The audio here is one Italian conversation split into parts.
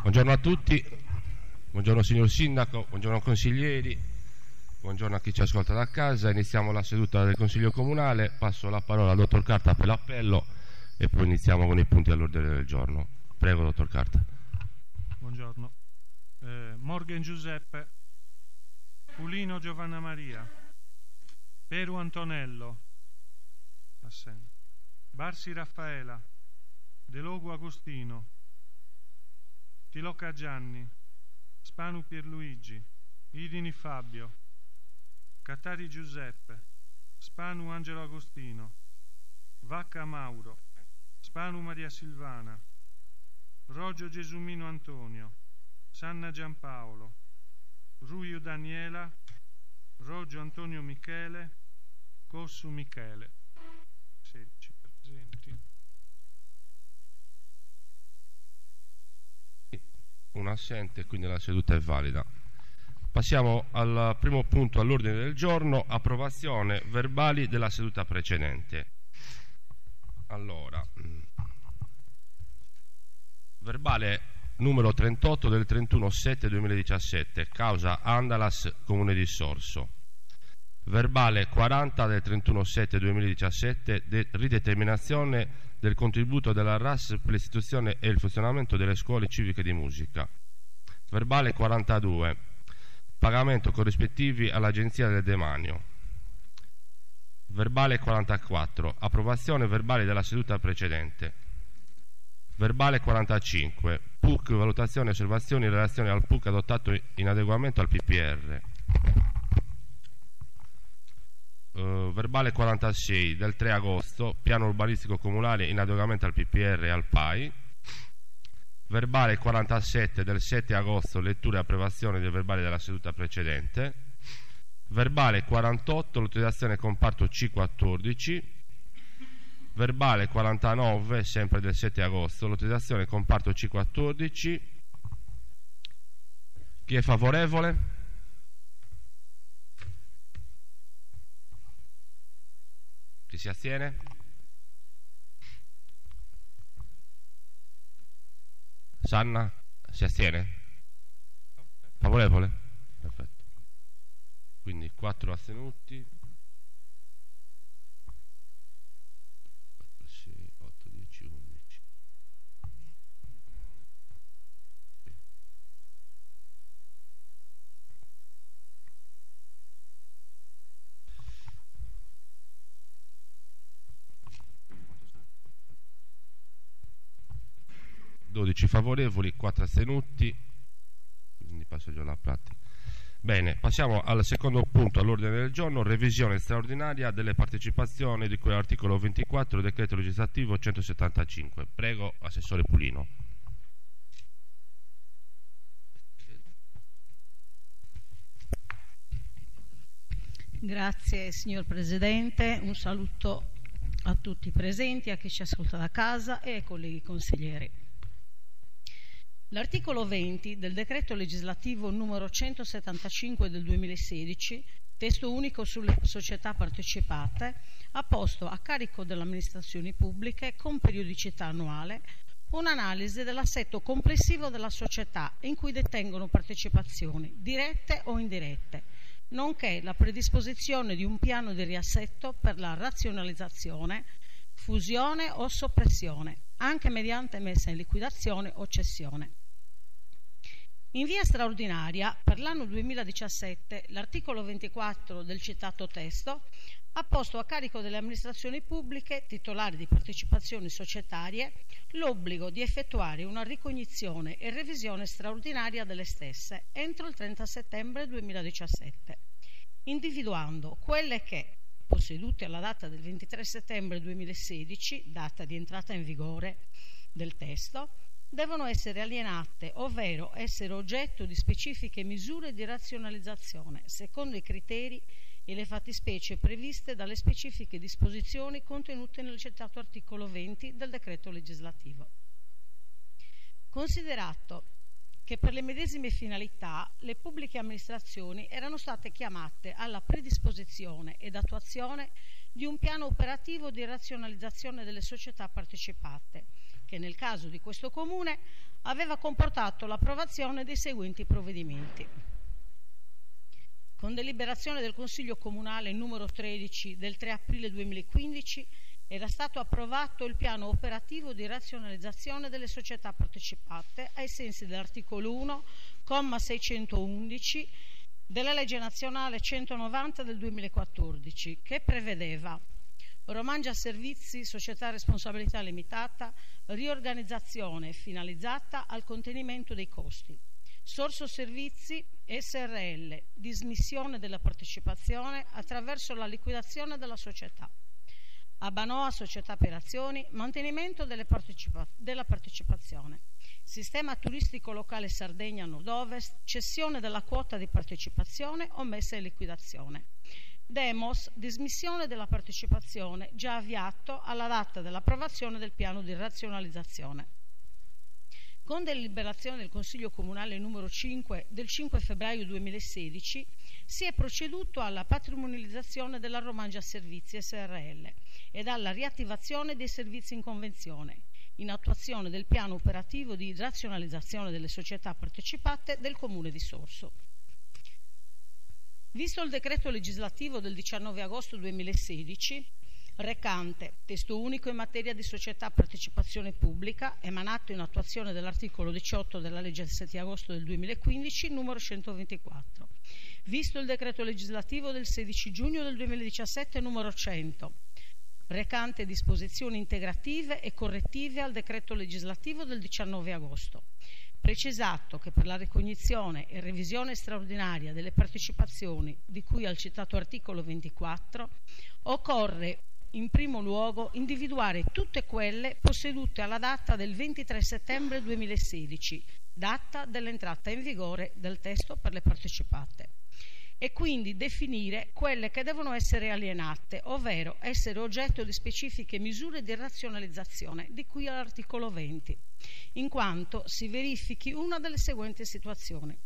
Buongiorno a tutti, buongiorno signor Sindaco, buongiorno consiglieri, buongiorno a chi ci ascolta da casa. Iniziamo la seduta del Consiglio Comunale, passo la parola al dottor Carta per l'appello e poi iniziamo con i punti all'ordine del giorno. Prego, dottor Carta. Buongiorno. Morgan Giuseppe, Pulino Giovanna Maria, Peru Antonello, assente. Barsi Raffaela, De Logu Agostino, Tilocca Gianni, Spanu Pierluigi, Idini Fabio, Cattari Giuseppe, Spanu Angelo Agostino, Vacca Mauro, Spanu Maria Silvana, Rogio Gesumino Antonio, Sanna Giampaolo, Ruiu Daniela, Rogio Antonio Michele, Cossu Michele. 16 presenti. Un assente, quindi la seduta è valida. Passiamo al primo punto all'ordine del giorno, approvazione verbali della seduta precedente. Allora, verbale numero 38 del 31/7/2017, causa Andalas, Comune di Sorso. Verbale 40 del 31/7/2017, rideterminazione del contributo della RAS per l'istituzione e il funzionamento delle scuole civiche di musica. Verbale 42, pagamento corrispettivi all'Agenzia del Demanio. Verbale 44, approvazione verbale della seduta precedente. Verbale 45, PUC, valutazione e osservazioni in relazione al PUC adottato in adeguamento al PPR. Verbale 46 del 3 agosto, piano urbanistico comunale in adeguamento al PPR e al PAI. Verbale 47 del 7 agosto, lettura e approvazione del verbale della seduta precedente. Verbale 48, l'utilizzazione comparto C14. Verbale 49, sempre del 7 agosto, l'utilizzazione comparto C14. Chi è favorevole? Chi si astiene? Sanna si astiene? Favorevole? Perfetto. Quindi 4 astenuti. 4, 6, 8, 10, 11. Favorevoli, 4 astenuti, quindi passo già alla pratica. Bene, passiamo al secondo punto all'ordine del giorno, revisione straordinaria delle partecipazioni di cui all'articolo 24 del decreto legislativo 175. Prego, assessore Pulino. Grazie signor Presidente, un saluto a tutti i presenti, a chi ci ascolta da casa e ai colleghi consiglieri. L'articolo 20 del decreto legislativo numero 175 del 2016, testo unico sulle società partecipate, ha posto a carico delle amministrazioni pubbliche con periodicità annuale un'analisi dell'assetto complessivo della società in cui detengono partecipazioni, dirette o indirette, nonché la predisposizione di un piano di riassetto per la razionalizzazione, fusione o soppressione, anche mediante messa in liquidazione o cessione. In via straordinaria, per l'anno 2017, l'articolo 24 del citato testo ha posto a carico delle amministrazioni pubbliche titolari di partecipazioni societarie l'obbligo di effettuare una ricognizione e revisione straordinaria delle stesse entro il 30 settembre 2017, individuando quelle che, possedute alla data del 23 settembre 2016, data di entrata in vigore del testo, devono essere alienate, ovvero essere oggetto di specifiche misure di razionalizzazione, secondo i criteri e le fattispecie previste dalle specifiche disposizioni contenute nel citato articolo 20 del decreto legislativo. Considerato che per le medesime finalità le pubbliche amministrazioni erano state chiamate alla predisposizione ed attuazione di un piano operativo di razionalizzazione delle società partecipate, che nel caso di questo Comune aveva comportato l'approvazione dei seguenti provvedimenti. Con deliberazione del Consiglio Comunale numero 13 del 3 aprile 2015 era stato approvato il piano operativo di razionalizzazione delle società partecipate ai sensi dell'articolo 1, comma 611 della legge nazionale 190 del 2014, che prevedeva Romangia Servizi, società a responsabilità limitata, riorganizzazione finalizzata al contenimento dei costi. Sorso Servizi SRL, dismissione della partecipazione attraverso la liquidazione della società. Abanoa Società per Azioni, mantenimento della partecipazione. Sistema turistico locale Sardegna Nord-Ovest, cessione della quota di partecipazione o messa in liquidazione. Demos, dismissione della partecipazione già avviato alla data dell'approvazione del piano di razionalizzazione. Con deliberazione del Consiglio Comunale numero 5 del 5 febbraio 2016 si è proceduto alla patrimonializzazione della Romangia Servizi SRL ed alla riattivazione dei servizi in convenzione, in attuazione del piano operativo di razionalizzazione delle società partecipate del Comune di Sorso. Visto il decreto legislativo del 19 agosto 2016, recante testo unico in materia di società a partecipazione pubblica, emanato in attuazione dell'articolo 18 della legge del 7 agosto del 2015, numero 124. Visto il decreto legislativo del 16 giugno del 2017, numero 100, recante disposizioni integrative e correttive al decreto legislativo del 19 agosto. Precisato che per la ricognizione e revisione straordinaria delle partecipazioni di cui al citato articolo 24 occorre in primo luogo individuare tutte quelle possedute alla data del 23 settembre 2016, data dell'entrata in vigore del testo per le partecipate, e quindi definire quelle che devono essere alienate, ovvero essere oggetto di specifiche misure di razionalizzazione di cui all'articolo 20, in quanto si verifichi una delle seguenti situazioni: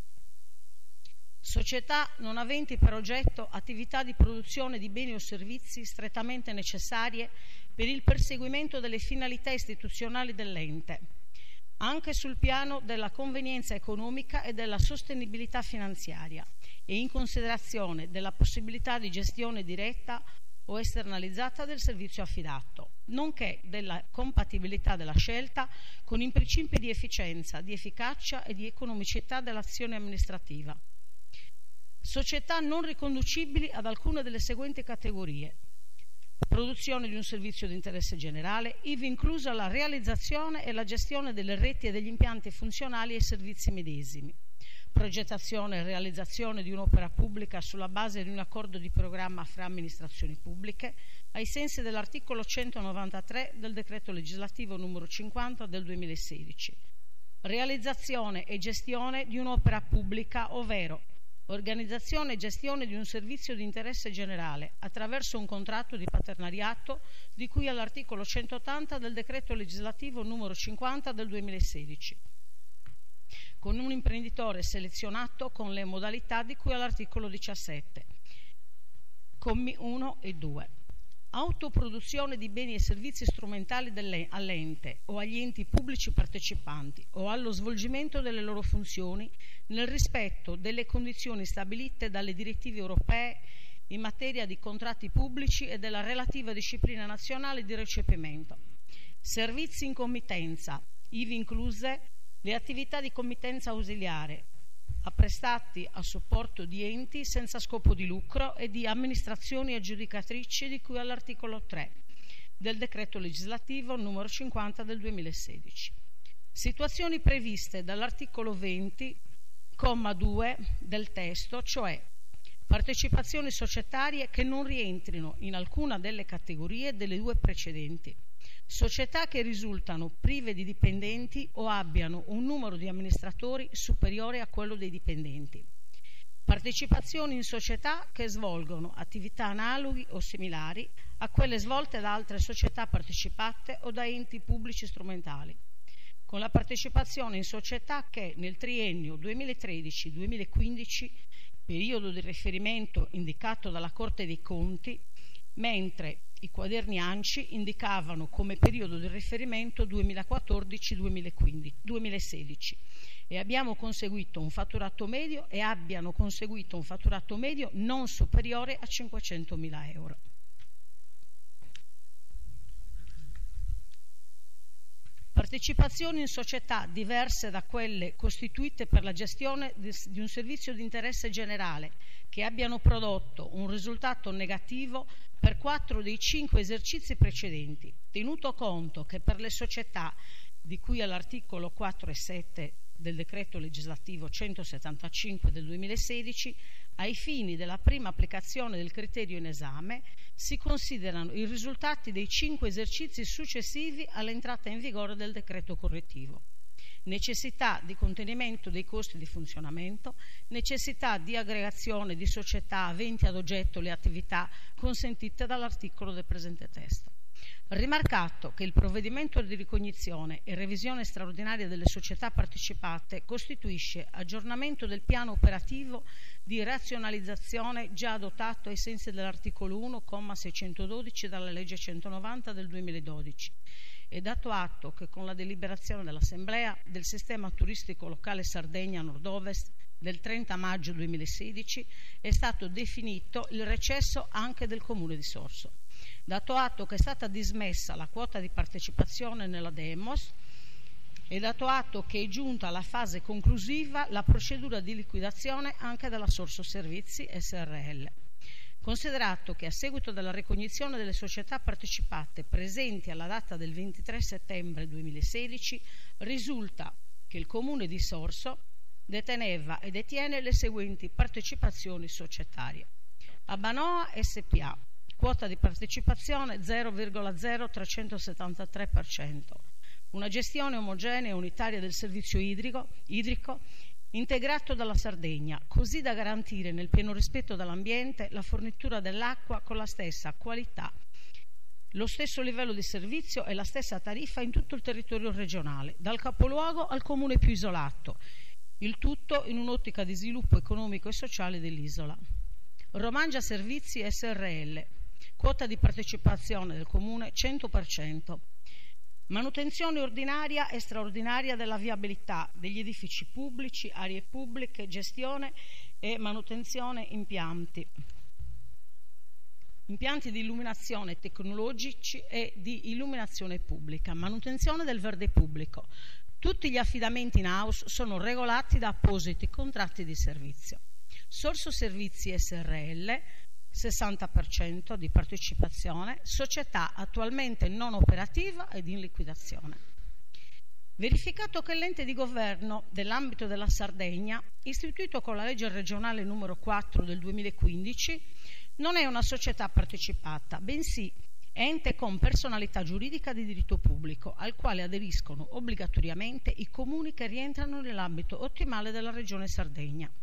società non aventi per oggetto attività di produzione di beni o servizi strettamente necessarie per il perseguimento delle finalità istituzionali dell'ente, anche sul piano della convenienza economica e della sostenibilità finanziaria, e in considerazione della possibilità di gestione diretta o esternalizzata del servizio affidato, nonché della compatibilità della scelta con i principi di efficienza, di efficacia e di economicità dell'azione amministrativa. Società non riconducibili ad alcuna delle seguenti categorie: produzione di un servizio di interesse generale, ivi inclusa la realizzazione e la gestione delle reti e degli impianti funzionali ai servizi medesimi, progettazione e realizzazione di un'opera pubblica sulla base di un accordo di programma fra amministrazioni pubbliche, ai sensi dell'articolo 193 del decreto legislativo numero 50 del 2016, realizzazione e gestione di un'opera pubblica, ovvero organizzazione e gestione di un servizio di interesse generale attraverso un contratto di partenariato di cui all'articolo 180 del decreto legislativo numero 50 del 2016, con un imprenditore selezionato con le modalità di cui all'articolo 17, commi 1 e 2. Autoproduzione di beni e servizi strumentali all'ente o agli enti pubblici partecipanti o allo svolgimento delle loro funzioni nel rispetto delle condizioni stabilite dalle direttive europee in materia di contratti pubblici e della relativa disciplina nazionale di recepimento. Servizi in committenza, ivi incluse le attività di committenza ausiliare, apprestati a supporto di enti senza scopo di lucro e di amministrazioni aggiudicatrici di cui all'articolo 3 del decreto legislativo numero 50 del 2016. Situazioni previste dall'articolo 20, comma 2 del testo, cioè partecipazioni societarie che non rientrino in alcuna delle categorie delle due precedenti, società che risultano prive di dipendenti o abbiano un numero di amministratori superiore a quello dei dipendenti, partecipazioni in società che svolgono attività analoghe o similari a quelle svolte da altre società partecipate o da enti pubblici strumentali, con la partecipazione in società che nel triennio 2013-2015, periodo di riferimento indicato dalla Corte dei Conti, mentre i quaderni ANCI indicavano come periodo di riferimento 2014-2016 e abbiano conseguito un fatturato medio non superiore a 500.000 euro. Partecipazioni in società diverse da quelle costituite per la gestione di un servizio di interesse generale che abbiano prodotto un risultato negativo per 4 dei 5 esercizi precedenti, tenuto conto che per le società di cui all'articolo 4 e 7 del decreto legislativo 175 del 2016, ai fini della prima applicazione del criterio in esame, si considerano i risultati dei 5 esercizi successivi all'entrata in vigore del decreto correttivo. Necessità di contenimento dei costi di funzionamento, necessità di aggregazione di società aventi ad oggetto le attività consentite dall'articolo del presente testo. Rimarcato che il provvedimento di ricognizione e revisione straordinaria delle società partecipate costituisce aggiornamento del piano operativo di razionalizzazione già adottato ai sensi dell'articolo 1, comma 612 dalla legge 190 del 2012 e dato atto che con la deliberazione dell'Assemblea del sistema turistico locale Sardegna Nord-Ovest del 30 maggio 2016 è stato definito il recesso anche del Comune di Sorso. Dato atto che è stata dismessa la quota di partecipazione nella Demos e dato atto che è giunta alla fase conclusiva la procedura di liquidazione anche della Sorso Servizi SRL. Considerato che a seguito della ricognizione delle società partecipate presenti alla data del 23 settembre 2016 risulta che il Comune di Sorso deteneva e detiene le seguenti partecipazioni societarie: Abanoa SPA, quota di partecipazione 0,0373%, una gestione omogenea e unitaria del servizio idrico integrato dalla Sardegna, così da garantire nel pieno rispetto dell'ambiente la fornitura dell'acqua con la stessa qualità, lo stesso livello di servizio e la stessa tariffa in tutto il territorio regionale, dal capoluogo al comune più isolato, il tutto in un'ottica di sviluppo economico e sociale dell'isola. Romangia Servizi SRL, quota di partecipazione del comune 100%, manutenzione ordinaria e straordinaria della viabilità degli edifici pubblici, aree pubbliche, gestione e manutenzione impianti di illuminazione tecnologici e di illuminazione pubblica, manutenzione del verde pubblico. Tutti gli affidamenti in house sono regolati da appositi contratti di servizio. Sorso Servizi SRL 60% di partecipazione, società attualmente non operativa ed in liquidazione. Verificato che l'ente di governo dell'ambito della Sardegna, istituito con la legge regionale numero 4 del 2015, non è una società partecipata, bensì ente con personalità giuridica di diritto pubblico, al quale aderiscono obbligatoriamente i comuni che rientrano nell'ambito ottimale della regione Sardegna.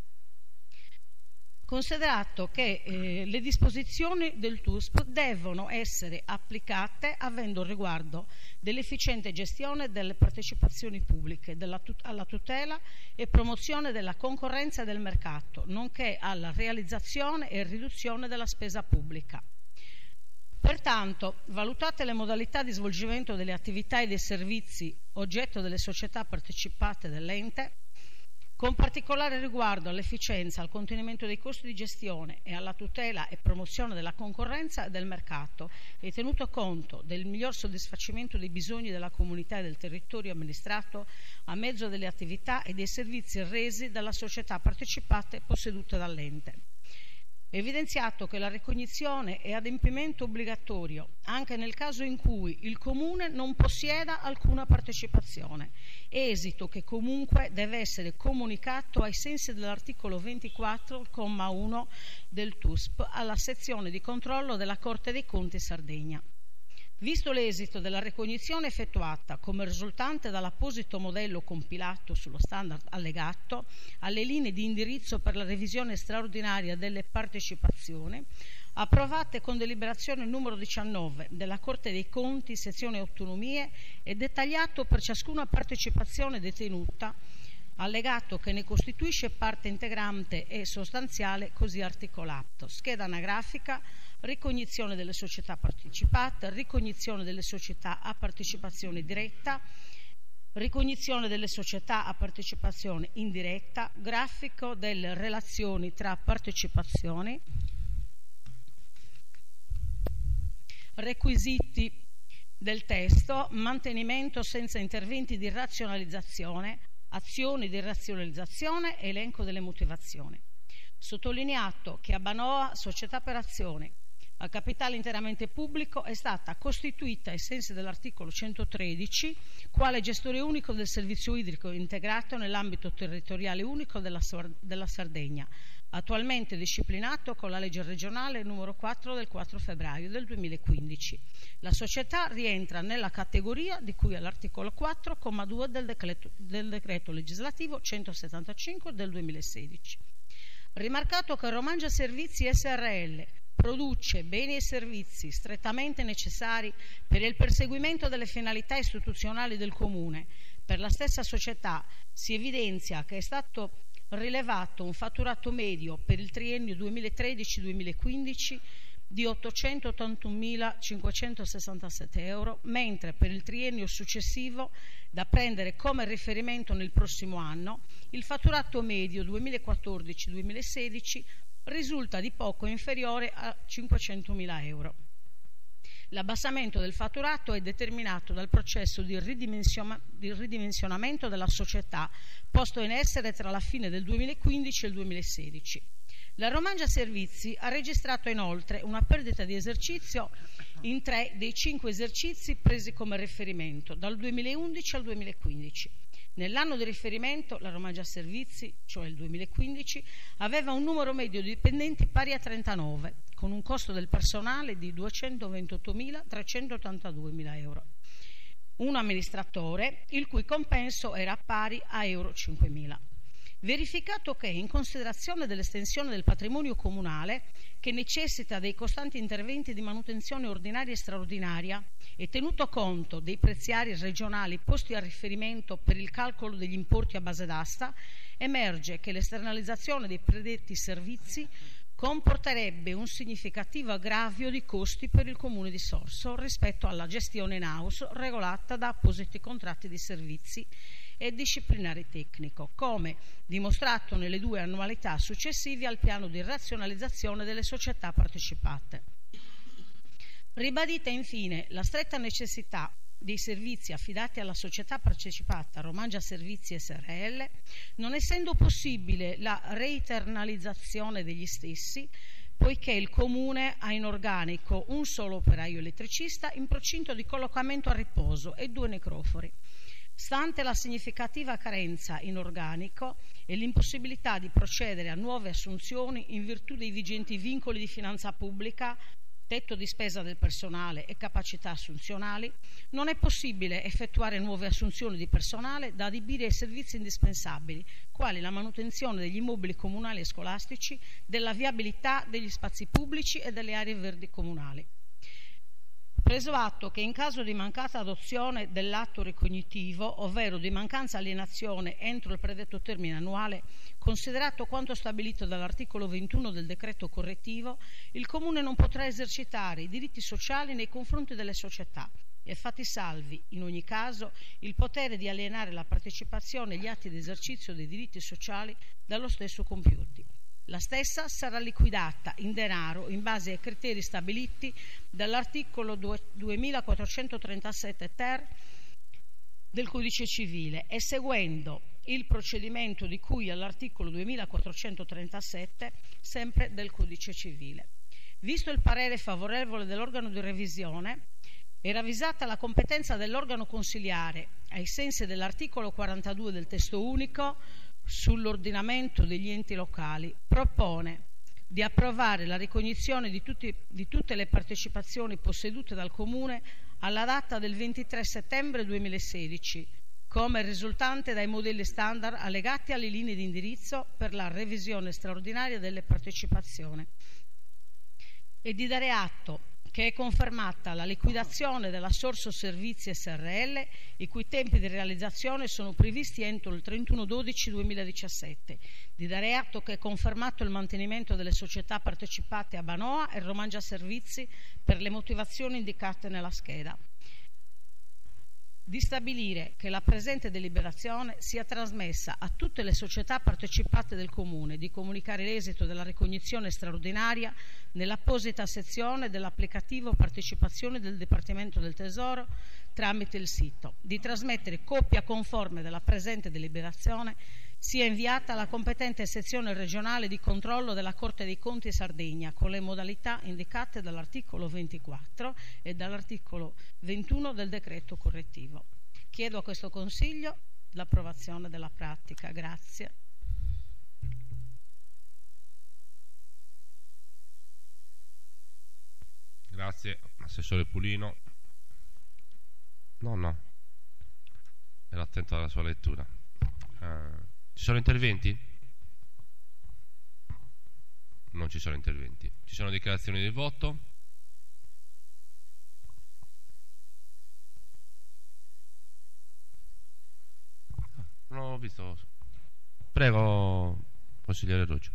Considerato che le disposizioni del TUSP devono essere applicate avendo riguardo dell'efficiente gestione delle partecipazioni pubbliche, alla tutela e promozione della concorrenza e del mercato, nonché alla realizzazione e riduzione della spesa pubblica. Pertanto, valutate le modalità di svolgimento delle attività e dei servizi oggetto delle società partecipate dell'ente, con particolare riguardo all'efficienza, al contenimento dei costi di gestione e alla tutela e promozione della concorrenza e del mercato, e tenuto conto del miglior soddisfacimento dei bisogni della comunità e del territorio amministrato a mezzo delle attività e dei servizi resi dalla società partecipate possedute dall'ente. Evidenziato che la ricognizione è adempimento obbligatorio anche nel caso in cui il Comune non possieda alcuna partecipazione, esito che comunque deve essere comunicato ai sensi dell'articolo 24,1 del TUSP alla sezione di controllo della Corte dei Conti Sardegna. Visto l'esito della ricognizione effettuata come risultante dall'apposito modello compilato sullo standard allegato alle linee di indirizzo per la revisione straordinaria delle partecipazioni, approvate con deliberazione numero 19 della Corte dei Conti, sezione autonomie, e dettagliato per ciascuna partecipazione detenuta, allegato che ne costituisce parte integrante e sostanziale così articolato: scheda anagrafica, ricognizione delle società partecipate, ricognizione delle società a partecipazione diretta, ricognizione delle società a partecipazione indiretta, grafico delle relazioni tra partecipazioni, requisiti del testo, mantenimento senza interventi di razionalizzazione, azioni di razionalizzazione, elenco delle motivazioni. Sottolineato che Abbanoa, società per azioni a capitale interamente pubblico, è stata costituita ai sensi dell'articolo 113 quale gestore unico del servizio idrico integrato nell'ambito territoriale unico della Sardegna, attualmente disciplinato con la legge regionale numero 4 del 4 febbraio del 2015. La società rientra nella categoria di cui all'articolo 4, comma 2 del decreto legislativo 175 del 2016. Rimarcato che Romangia Servizi SRL produce beni e servizi strettamente necessari per il perseguimento delle finalità istituzionali del Comune, per la stessa società si evidenzia che è stato rilevato un fatturato medio per il triennio 2013-2015 di 881.567 euro, mentre per il triennio successivo, da prendere come riferimento nel prossimo anno, il fatturato medio 2014-2016 risulta di poco inferiore a 500.000 euro. L'abbassamento del fatturato è determinato dal processo di ridimensionamento della società posto in essere tra la fine del 2015 e il 2016. La Romangia Servizi ha registrato inoltre una perdita di esercizio in 3 dei 5 esercizi presi come riferimento, dal 2011 al 2015. Nell'anno di riferimento la Romangia Servizi, cioè il 2015, aveva un numero medio di dipendenti pari a 39, con un costo del personale di 228.382.000 euro. Un amministratore, il cui compenso era pari a euro 5.000. Verificato che, in considerazione dell'estensione del patrimonio comunale, che necessita dei costanti interventi di manutenzione ordinaria e straordinaria, e tenuto conto dei preziari regionali posti a riferimento per il calcolo degli importi a base d'asta, emerge che l'esternalizzazione dei predetti servizi comporterebbe un significativo aggravio di costi per il Comune di Sorso rispetto alla gestione in house regolata da appositi contratti di servizi e disciplinare tecnico, come dimostrato nelle 2 annualità successive al piano di razionalizzazione delle società partecipate. Ribadita infine la stretta necessità dei servizi affidati alla società partecipata Romangia Servizi SRL, non essendo possibile la reinternalizzazione degli stessi, poiché il Comune ha in organico un solo operaio elettricista in procinto di collocamento a riposo e 2 necrofori. Stante la significativa carenza in organico e l'impossibilità di procedere a nuove assunzioni in virtù dei vigenti vincoli di finanza pubblica, tetto di spesa del personale e capacità assunzionali, non è possibile effettuare nuove assunzioni di personale da adibire ai servizi indispensabili, quali la manutenzione degli immobili comunali e scolastici, della viabilità degli spazi pubblici e delle aree verdi comunali. Preso atto che in caso di mancata adozione dell'atto ricognitivo, ovvero di mancanza alienazione entro il predetto termine annuale, considerato quanto stabilito dall'articolo 21 del decreto correttivo, il Comune non potrà esercitare i diritti sociali nei confronti delle società e fatti salvi, in ogni caso, il potere di alienare la partecipazione agli atti di esercizio dei diritti sociali dallo stesso compiuti. La stessa sarà liquidata in denaro in base ai criteri stabiliti dall'articolo 2437 ter del Codice Civile e seguendo il procedimento di cui all'articolo 2437 sempre del Codice Civile. Visto il parere favorevole dell'organo di revisione e ravvisata la competenza dell'organo consiliare ai sensi dell'articolo 42 del testo unico sull'ordinamento degli enti locali, propone di approvare la ricognizione di tutte le partecipazioni possedute dal Comune alla data del 23 settembre 2016, come risultante dai modelli standard allegati alle linee di indirizzo per la revisione straordinaria delle partecipazioni. e di dare atto che è confermata la liquidazione della Sorso Servizi SRL, i cui tempi di realizzazione sono previsti entro il 31/12/2017, di dare atto che è confermato il mantenimento delle società partecipate a Banoa e Romangia Servizi per le motivazioni indicate nella scheda, di stabilire che la presente deliberazione sia trasmessa a tutte le società partecipate del Comune, di comunicare l'esito della ricognizione straordinaria nell'apposita sezione dell'applicativo partecipazione del Dipartimento del Tesoro tramite il sito, di trasmettere copia conforme della presente deliberazione sia inviata alla competente sezione regionale di controllo della Corte dei Conti Sardegna con le modalità indicate dall'articolo 24 e dall'articolo 21 del decreto correttivo. Chiedo a questo Consiglio l'approvazione della pratica. Grazie. Grazie, Assessore Pulino. No, ero attento alla sua lettura. Ci sono interventi? Non ci sono interventi. Ci sono dichiarazioni di voto? Non ho visto. Prego, consigliere Ruggio.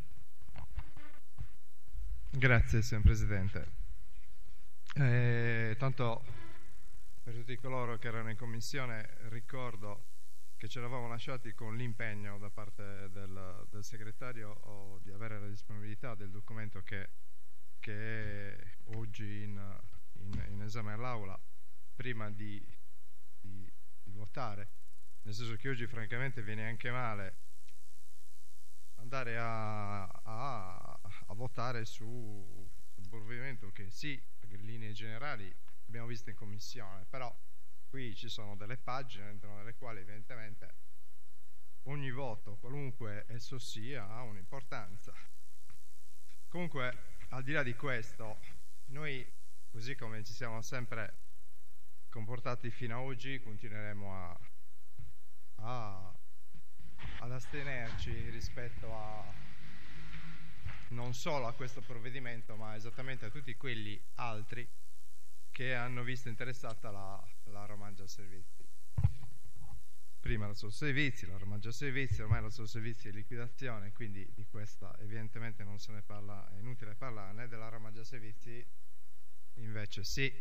Grazie, signor Presidente. Tanto per tutti coloro che erano in commissione ricordo che ci eravamo lasciati con l'impegno da parte del segretario di avere la disponibilità del documento che è oggi in esame all'Aula prima di votare, nel senso che oggi francamente viene anche male andare a votare su un provvedimento che sì, in linee generali abbiamo visto in commissione, però qui ci sono delle pagine all'interno delle quali evidentemente ogni voto, qualunque esso sia, ha un'importanza. Comunque, al di là di questo, noi, così come ci siamo sempre comportati fino ad oggi, continueremo ad astenerci rispetto a non solo a questo provvedimento, ma esattamente a tutti quelli altri che hanno visto interessata la Romangia Servizi. Prima la Sorso Servizi, la Romangia Servizi, ormai la Sorso Servizi è in liquidazione, quindi di questa evidentemente non se ne parla, è inutile parlarne. Della Romangia Servizi invece sì.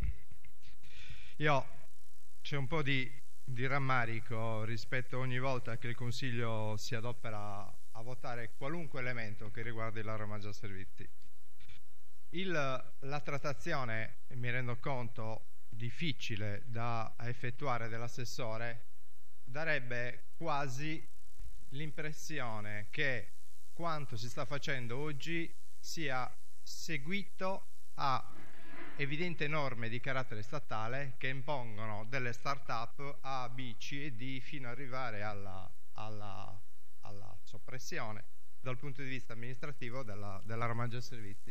C'è un po' di rammarico rispetto ogni volta che il Consiglio si adopera a votare qualunque elemento che riguardi la Romangia Servizi. La trattazione, mi rendo conto, difficile da effettuare dell'assessore darebbe quasi l'impressione che quanto si sta facendo oggi sia seguito a evidenti norme di carattere statale che impongono delle start-up A, B, C e D fino ad arrivare alla soppressione dal punto di vista amministrativo della Romangia Servizi.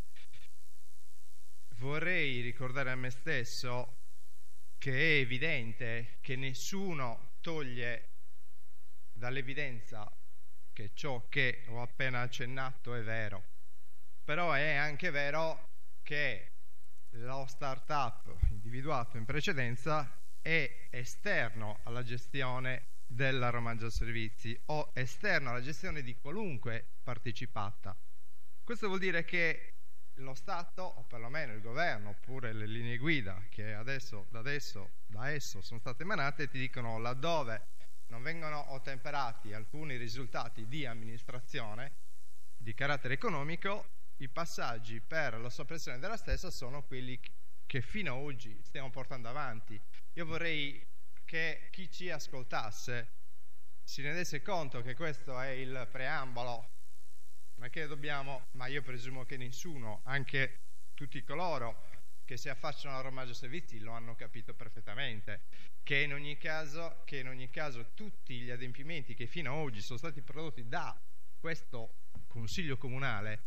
Vorrei ricordare a me stesso che è evidente che nessuno toglie dall'evidenza che ciò che ho appena accennato è vero, però è anche vero che lo start-up individuato in precedenza è esterno alla gestione della Romangia Servizi o esterno alla gestione di qualunque partecipata. Questo vuol dire che lo Stato, o perlomeno il governo, oppure le linee guida che da esso sono state emanate, ti dicono laddove non vengono ottemperati alcuni risultati di amministrazione di carattere economico, i passaggi per la soppressione della stessa sono quelli che fino ad oggi stiamo portando avanti. Io vorrei che chi ci ascoltasse si rendesse conto che questo è il preambolo, non è che dobbiamo, ma io presumo che nessuno, anche tutti coloro che si affacciano alla Romangia Servizi lo hanno capito perfettamente, che in ogni caso tutti gli adempimenti che fino ad oggi sono stati prodotti da questo Consiglio Comunale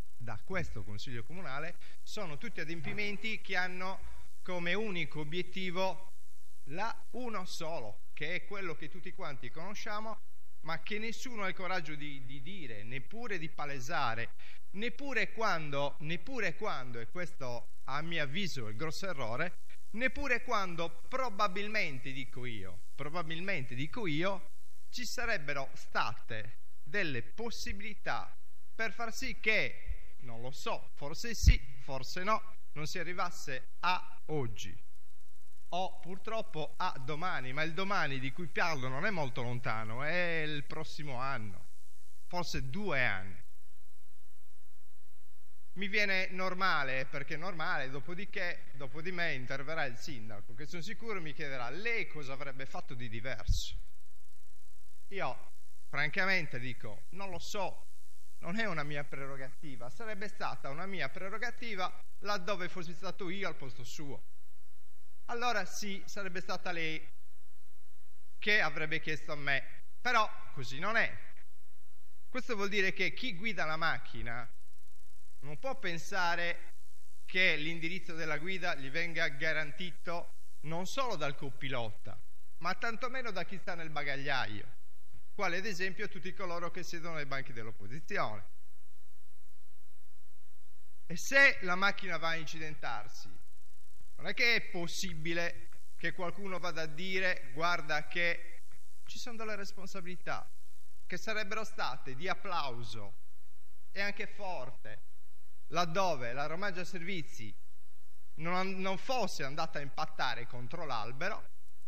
sono tutti adempimenti che hanno come unico obiettivo uno solo, che è quello che tutti quanti conosciamo, ma che nessuno ha il coraggio di dire, neppure di palesare, neppure quando, e questo a mio avviso è il grosso errore, neppure quando probabilmente dico io, ci sarebbero state delle possibilità per far sì che, non lo so, forse sì, forse no, non si arrivasse a oggi o purtroppo a domani, ma il domani di cui parlo non è molto lontano, è il prossimo anno, forse 2 anni. Mi viene normale, perché è normale, dopodiché, dopo di me interverrà il sindaco, che sono sicuro mi chiederà: lei cosa avrebbe fatto di diverso? Io francamente dico, non lo so, non è una mia prerogativa, sarebbe stata una mia prerogativa laddove fossi stato io al posto suo. Allora sì, sarebbe stata lei che avrebbe chiesto a me, però così non è. Questo vuol dire che chi guida la macchina non può pensare che l'indirizzo della guida gli venga garantito non solo dal copilota, ma tantomeno da chi sta nel bagagliaio, quale ad esempio tutti coloro che siedono nei banchi dell'opposizione. E se la macchina va a incidentarsi, non è che è possibile che qualcuno vada a dire: guarda che ci sono delle responsabilità che sarebbero state di applauso e anche forte laddove la Romaggia Servizi non fosse andata a impattare contro l'albero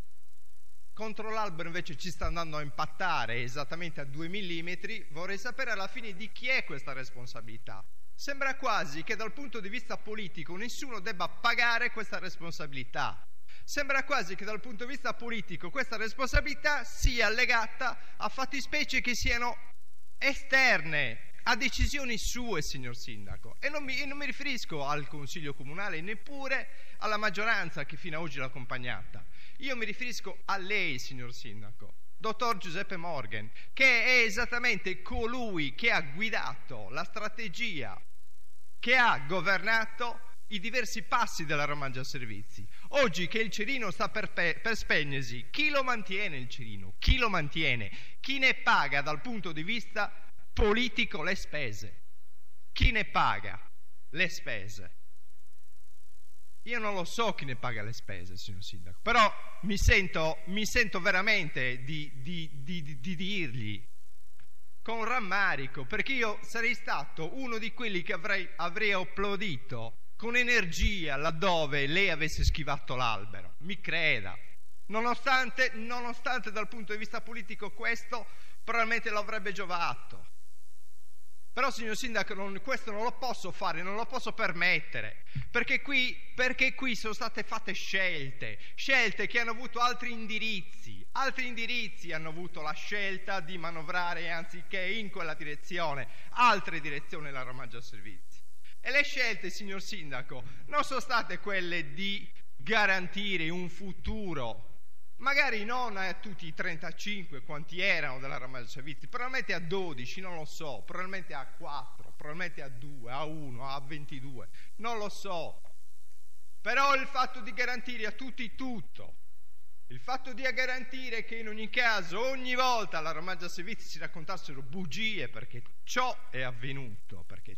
invece ci sta andando a impattare esattamente a 2 millimetri. Vorrei sapere alla fine di chi è questa responsabilità. Sembra quasi che dal punto di vista politico nessuno debba pagare questa responsabilità. Sembra quasi che dal punto di vista politico questa responsabilità sia legata a fattispecie che siano esterne a decisioni sue, signor Sindaco. E non mi riferisco al Consiglio Comunale, neppure alla maggioranza che fino ad oggi l'ha accompagnata. Io mi riferisco a lei, signor Sindaco, dottor Giuseppe Morgan, che è esattamente colui che ha guidato la strategia, che ha governato i diversi passi della Romaggia Servizi. Oggi che il cerino sta per spegnersi, chi lo mantiene il cerino? Chi lo mantiene? Chi ne paga dal punto di vista politico le spese? Chi ne paga le spese? Io non lo so chi ne paga le spese, signor Sindaco, però mi sento veramente di dirgli con rammarico, perché io sarei stato uno di quelli che avrei applaudito con energia laddove lei avesse schivato l'albero, mi creda, nonostante dal punto di vista politico questo probabilmente lo avrebbe giovato. Però, signor Sindaco, questo non lo posso fare, non lo posso permettere, perché qui sono state fatte scelte che hanno avuto altri indirizzi hanno avuto la scelta di manovrare, anziché in quella direzione, altre direzioni la Romaggia Servizi. E le scelte, signor Sindaco, non sono state quelle di garantire un futuro, magari non a tutti i 35 quanti erano della Romaggia Servizi, probabilmente a 12, non lo so, probabilmente a 4, probabilmente a 2, a 1, a 22, non lo so. Però il fatto di garantire a tutti tutto, il fatto di garantire che in ogni caso, ogni volta alla Romaggia Servizi si raccontassero bugie, perché ciò è avvenuto, perché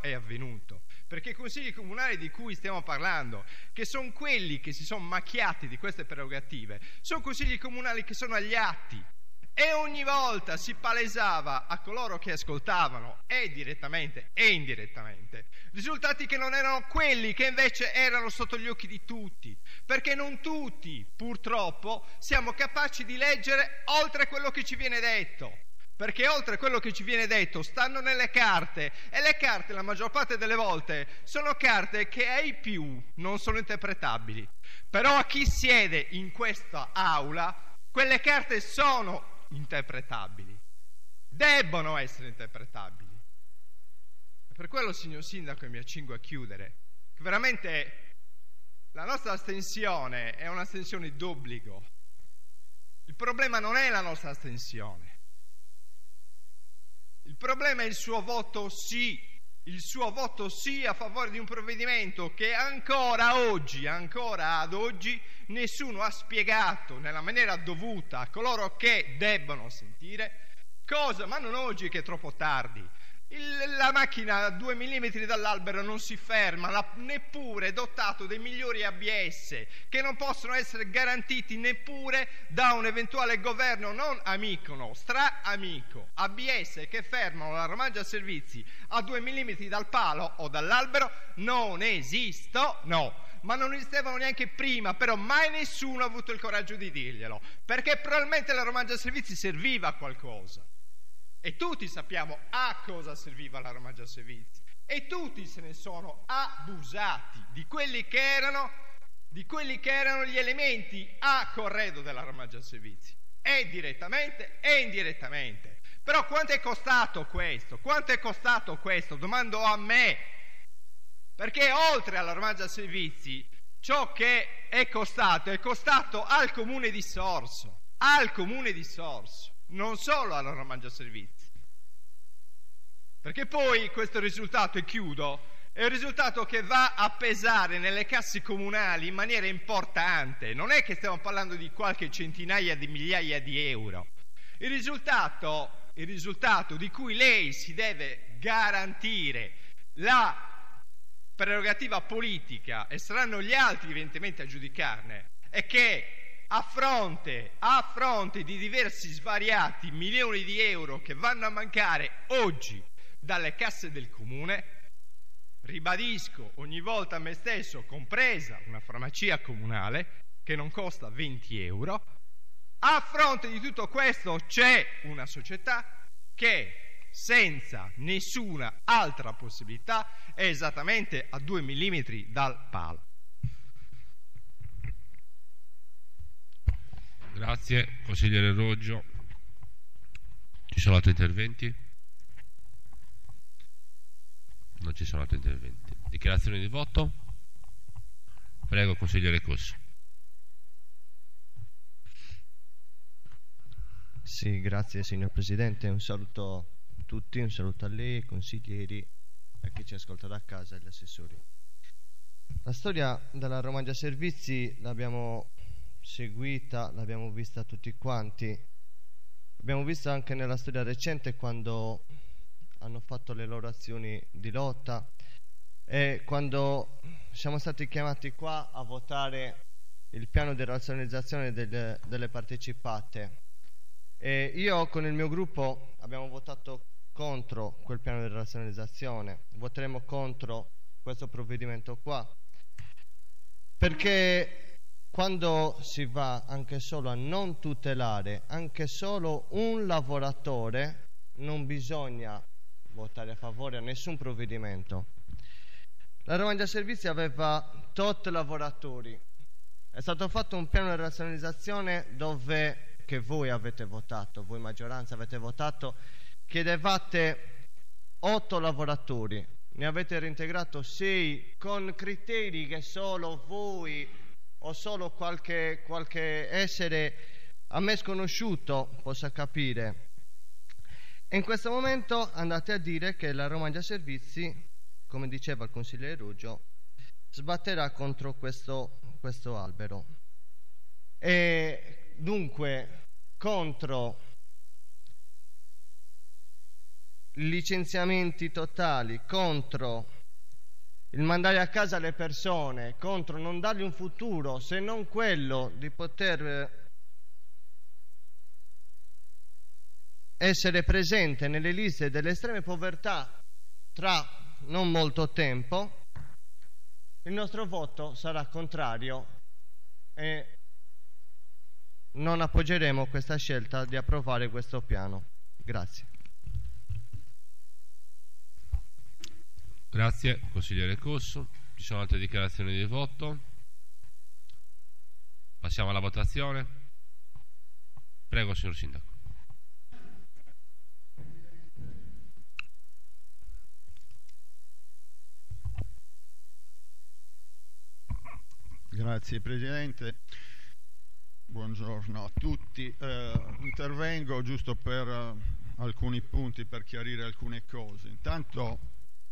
i consigli comunali di cui stiamo parlando, che sono quelli che si sono macchiati di queste prerogative, sono consigli comunali che sono agli atti, e ogni volta si palesava a coloro che ascoltavano, e direttamente e indirettamente, risultati che non erano quelli che invece erano sotto gli occhi di tutti, perché non tutti, purtroppo, siamo capaci di leggere oltre quello che ci viene detto, perché oltre quello che ci viene detto stanno nelle carte, e le carte la maggior parte delle volte sono carte che ai più non sono interpretabili. Però a chi siede in questa aula quelle carte sono interpretabili, debbono essere interpretabili. E per quello, signor Sindaco, mi accingo a chiudere, che veramente la nostra astensione è un'astensione d'obbligo. Il problema non è la nostra astensione, il problema è il suo voto sì a favore di un provvedimento che ancora ad oggi nessuno ha spiegato nella maniera dovuta a coloro che debbono sentire Cosa? Ma non oggi che è troppo tardi. La macchina a 2 mm dall'albero non si ferma, neppure dotato dei migliori ABS, che non possono essere garantiti neppure da un eventuale governo non amico nostro, amico. ABS che fermano la Romaggia Servizi a 2 mm dal palo o dall'albero non esistono, no. Ma non esistevano neanche prima, però mai nessuno ha avuto il coraggio di dirglielo, perché probabilmente la Romaggia Servizi serviva a qualcosa. E tutti sappiamo a cosa serviva la Romaggia Servizi, e tutti se ne sono abusati di quelli che erano gli elementi a corredo della Romaggia Servizi, e direttamente e indirettamente. Però quanto è costato questo? Quanto è costato questo? Domando a me, perché oltre alla Romaggia Servizi ciò che è costato al comune di Sorso, non solo alla Romaggia Servizi. Perché poi questo risultato, e chiudo, è un risultato che va a pesare nelle casse comunali in maniera importante. Non è che stiamo parlando di qualche centinaia di migliaia di euro. Il risultato di cui lei si deve garantire la prerogativa politica, e saranno gli altri evidentemente a giudicarne, è che a fronte di diversi svariati milioni di euro che vanno a mancare oggi dalle casse del comune, ribadisco ogni volta a me stesso, compresa una farmacia comunale che non costa 20 euro, a fronte di tutto questo c'è una società che senza nessuna altra possibilità è esattamente a 2 mm dal palo. Grazie, consigliere Roggio. Ci sono altri interventi? Non ci sono altri interventi. Dichiarazioni di voto? Prego, consigliere Cosso. Sì, grazie signor Presidente. Un saluto a tutti, un saluto a lei, ai consiglieri, a chi ci ascolta da casa e agli assessori. La storia della Romaggia Servizi l'abbiamo seguita, l'abbiamo vista tutti quanti. Abbiamo visto anche nella storia recente quando hanno fatto le loro azioni di lotta e quando siamo stati chiamati qua a votare il piano di razionalizzazione delle partecipate. E io con il mio gruppo abbiamo votato contro quel piano di razionalizzazione, voteremo contro questo provvedimento qua, perché quando si va anche solo a non tutelare anche solo un lavoratore, non bisogna votare a favore a nessun provvedimento. La Romaggia Servizi aveva tot lavoratori, è stato fatto un piano di razionalizzazione che voi avete votato, voi maggioranza avete votato, chiedevate 8 lavoratori, ne avete reintegrato 6 con criteri che solo voi o solo qualche essere a me sconosciuto possa capire. E in questo momento andate a dire che la Romaggia Servizi, come diceva il consigliere Ruggio, sbatterà contro questo albero. E dunque contro licenziamenti totali, contro il mandare a casa le persone, contro non dargli un futuro se non quello di poter essere presente nelle liste delle estreme povertà tra non molto tempo, il nostro voto sarà contrario e non appoggeremo questa scelta di approvare questo piano. Grazie. Grazie, consigliere Cosso. Ci sono altre dichiarazioni di voto? Passiamo alla votazione. Prego, signor Sindaco. Grazie Presidente, buongiorno a tutti. Intervengo giusto per alcuni punti, per chiarire alcune cose. Intanto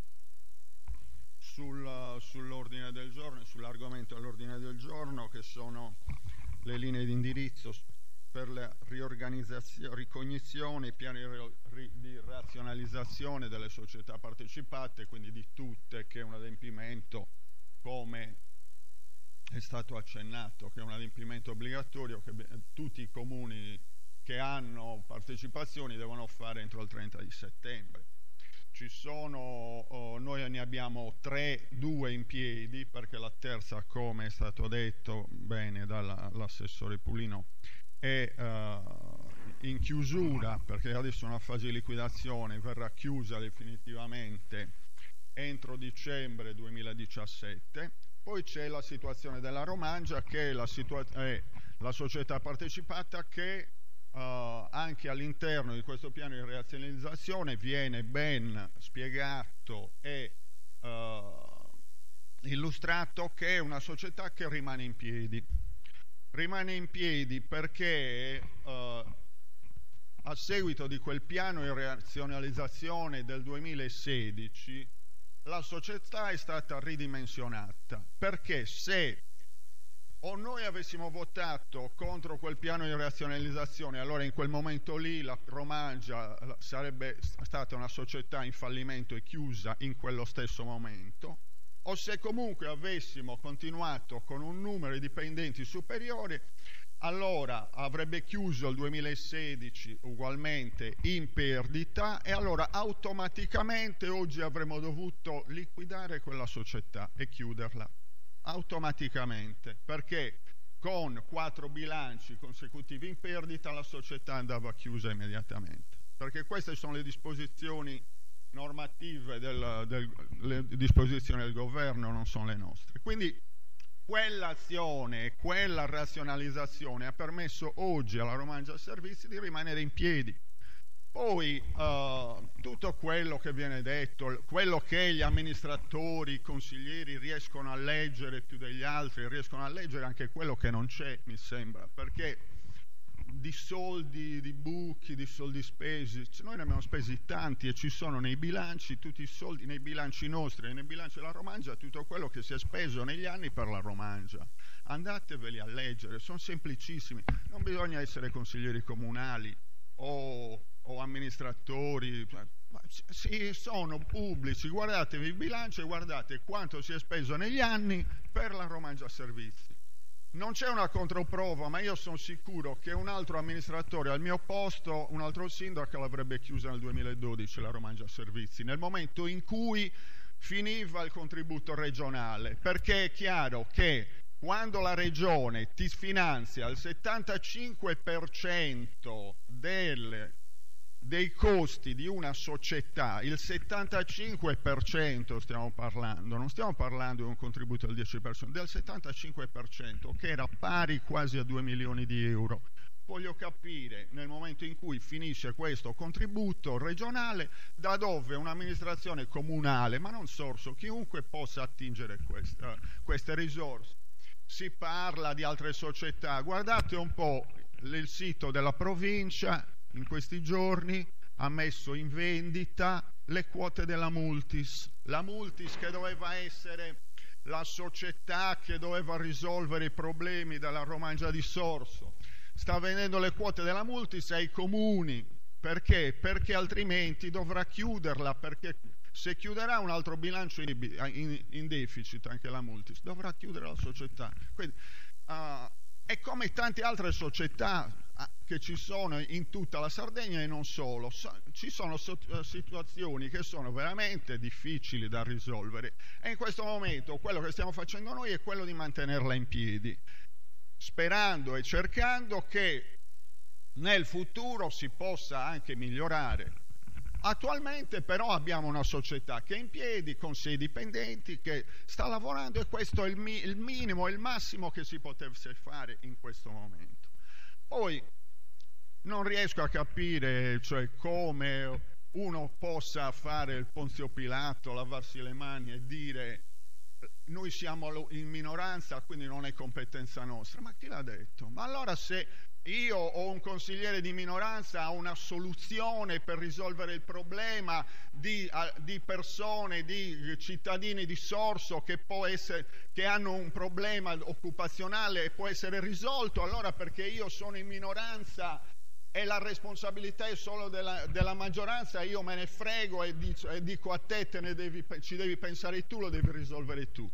sull'ordine del giorno e sull'argomento all'ordine del giorno, che sono le linee di indirizzo per la riorganizzazione, ricognizione, piani di razionalizzazione delle società partecipate, quindi di tutte, che è un adempimento, come è stato accennato, che è un adempimento obbligatorio che tutti i comuni che hanno partecipazioni devono fare entro il 30 di settembre. Ci sono, noi ne abbiamo 2 in piedi, perché la terza, come è stato detto bene dall'assessore Pulino, è in chiusura, perché adesso è una fase di liquidazione, verrà chiusa definitivamente entro dicembre 2017. Poi c'è la situazione della Romangia, che è la società partecipata che anche all'interno di questo piano di razionalizzazione viene ben spiegato e illustrato che è una società che rimane in piedi. Rimane in piedi perché a seguito di quel piano di razionalizzazione del 2016 la società è stata ridimensionata, perché se o noi avessimo votato contro quel piano di razionalizzazione, allora in quel momento lì la Romangia sarebbe stata una società in fallimento e chiusa in quello stesso momento, o se comunque avessimo continuato con un numero di dipendenti superiore, allora avrebbe chiuso il 2016 ugualmente in perdita, e allora automaticamente oggi avremmo dovuto liquidare quella società e chiuderla automaticamente, perché con 4 bilanci consecutivi in perdita la società andava chiusa immediatamente, perché queste sono le disposizioni normative, le disposizioni del governo, non sono le nostre. Quindi quell'azione, quella razionalizzazione ha permesso oggi alla Romangia Servizi di rimanere in piedi. Poi tutto quello che viene detto, quello che gli amministratori, i consiglieri riescono a leggere più degli altri, riescono a leggere anche quello che non c'è, mi sembra, perché di soldi, di buchi, di soldi spesi, noi ne abbiamo spesi tanti e ci sono nei bilanci tutti i soldi, nei bilanci nostri e nei bilanci della Romangia, tutto quello che si è speso negli anni per la Romangia. Andateveli a leggere, sono semplicissimi, non bisogna essere consiglieri comunali o amministratori, sì, sono pubblici, guardatevi il bilancio e guardate quanto si è speso negli anni per la Romangia Servizi. Non c'è una controprova, ma io sono sicuro che un altro amministratore al mio posto, un altro sindaco, l'avrebbe chiusa nel 2012 la Romangia Servizi, nel momento in cui finiva il contributo regionale, perché è chiaro che quando la regione ti finanzia il 75% dei costi di una società, il 75% stiamo parlando, non stiamo parlando di un contributo del 10%, del 75%, che era pari quasi a 2 milioni di euro. Voglio capire, nel momento in cui finisce questo contributo regionale, da dove un'amministrazione comunale, ma non Sorso, chiunque possa attingere queste risorse. Si parla di altre società, guardate un po' il sito della provincia. In questi giorni ha messo in vendita le quote della Multis. La Multis, che doveva essere la società che doveva risolvere i problemi della Romangia di Sorso, sta vendendo le quote della Multis ai comuni. Perché? Perché altrimenti dovrà chiuderla, perché se chiuderà un altro bilancio in deficit anche la Multis, dovrà chiudere la società. Quindi, è come tante altre società che ci sono in tutta la Sardegna e non solo, ci sono situazioni che sono veramente difficili da risolvere, e in questo momento quello che stiamo facendo noi è quello di mantenerla in piedi, sperando e cercando che nel futuro si possa anche migliorare. Attualmente però abbiamo una società che è in piedi con 6 dipendenti, che sta lavorando, e questo è il minimo, il massimo che si potesse fare in questo momento. Poi non riesco a capire, cioè, come uno possa fare il Ponzio Pilato, lavarsi le mani e dire noi siamo in minoranza, quindi non è competenza nostra. Ma chi l'ha detto? Ma allora se io o un consigliere di minoranza ha una soluzione per risolvere il problema di persone, di cittadini di Sorso che hanno un problema occupazionale e può essere risolto, allora perché io sono in minoranza e la responsabilità è solo della maggioranza, io me ne frego e dico a te, ci devi pensare tu, lo devi risolvere tu.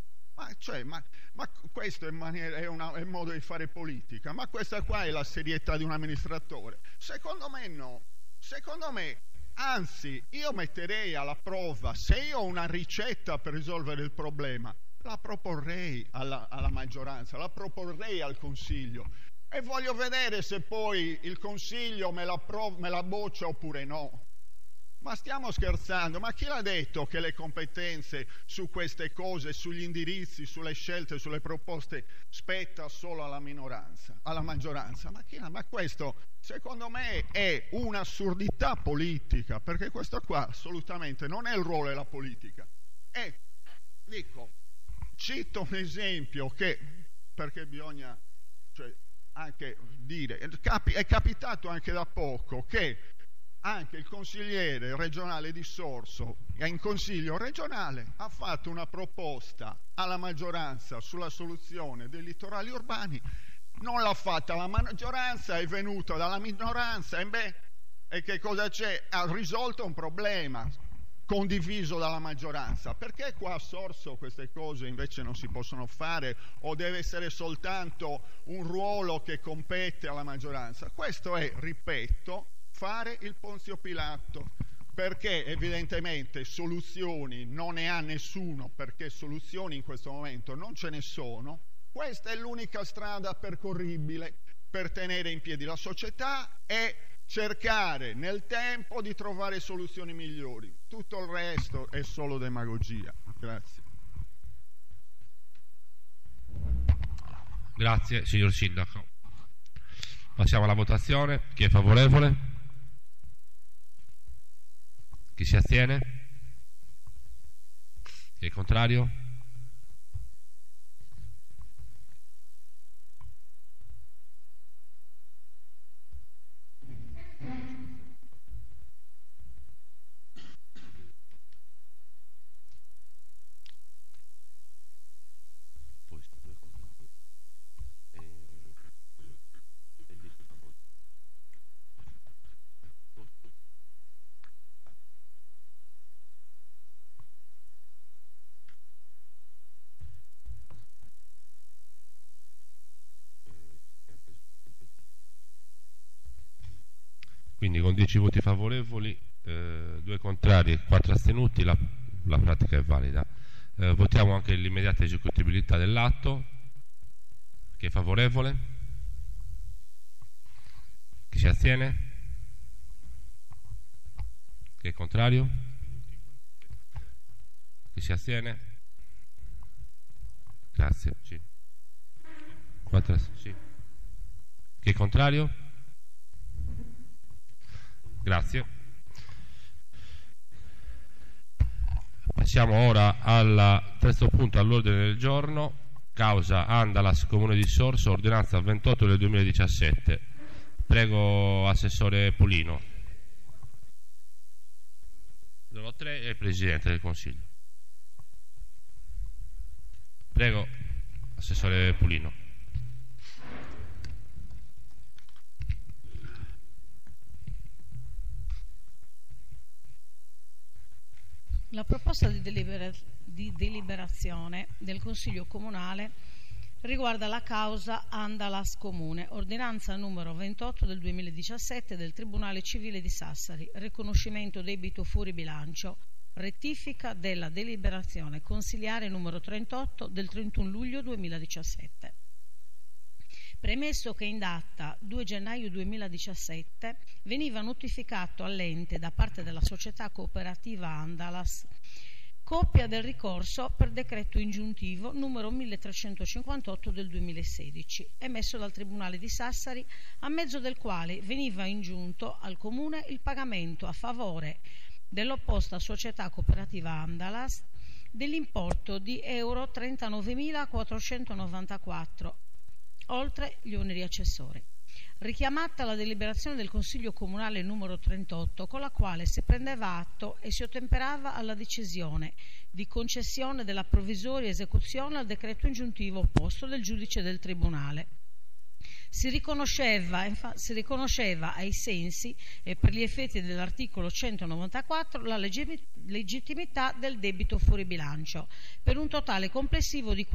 Ma questo è un modo di fare politica, ma questa qua è la serietà di un amministratore? Secondo me no, secondo me, anzi, io metterei alla prova, se io ho una ricetta per risolvere il problema, la proporrei alla maggioranza, la proporrei al Consiglio e voglio vedere se poi il Consiglio me la boccia oppure no. Ma stiamo scherzando? Ma chi l'ha detto che le competenze su queste cose, sugli indirizzi, sulle scelte, sulle proposte spetta solo alla minoranza, alla maggioranza? Ma questo secondo me è un'assurdità politica, perché questo qua assolutamente non è il ruolo della politica. E dico, cito un esempio perché bisogna anche dire, è capitato anche da poco che anche il consigliere regionale di Sorso in consiglio regionale ha fatto una proposta alla maggioranza sulla soluzione dei litorali urbani, non l'ha fatta la maggioranza, è venuta dalla minoranza e che cosa c'è? Ha risolto un problema condiviso dalla maggioranza. Perché qua a Sorso queste cose invece non si possono fare o deve essere soltanto un ruolo che compete alla maggioranza? Questo è, ripeto, fare il Ponzio Pilato, perché evidentemente soluzioni non ne ha nessuno, perché soluzioni in questo momento non ce ne sono. Questa è l'unica strada percorribile per tenere in piedi la società e cercare nel tempo di trovare soluzioni migliori. Tutto il resto è solo demagogia. Grazie. Grazie signor Sindaco. Passiamo alla votazione. Chi è favorevole? Chi si astiene? Chi è contrario? Quindi con 10 voti favorevoli, 2 contrari, 4 astenuti, la pratica è valida. Votiamo anche l'immediata esecuzibilità dell'atto. Chi è favorevole? Chi si astiene? Chi è contrario? Chi si astiene? Grazie. Sì. 4, sì. Chi è contrario? Grazie. Passiamo ora al terzo punto all'ordine del giorno, causa Andalas Comune di Sorso, ordinanza 28 del 2017. Prego Assessore Pulino. 03 è il Presidente del Consiglio. Prego Assessore Pulino. La proposta di deliberazione del Consiglio Comunale riguarda la causa Andalas Comune, ordinanza numero 28 del 2017 del Tribunale Civile di Sassari, riconoscimento debito fuori bilancio, rettifica della deliberazione consiliare numero 38 del 31 luglio 2017. Premesso che in data 2 gennaio 2017 veniva notificato all'ente da parte della società cooperativa Andalas copia del ricorso per decreto ingiuntivo numero 1358 del 2016, emesso dal Tribunale di Sassari, a mezzo del quale veniva ingiunto al Comune il pagamento a favore dell'opposta società cooperativa Andalas dell'importo di euro 39.494, oltre gli oneri accessori. richiamata la deliberazione del Consiglio Comunale numero 38, con la quale si prendeva atto e si ottemperava alla decisione di concessione della provvisoria esecuzione al decreto ingiuntivo opposto del giudice del Tribunale. Si riconosceva ai sensi e per gli effetti dell'articolo 194 la legittimità del debito fuori bilancio per un totale complessivo di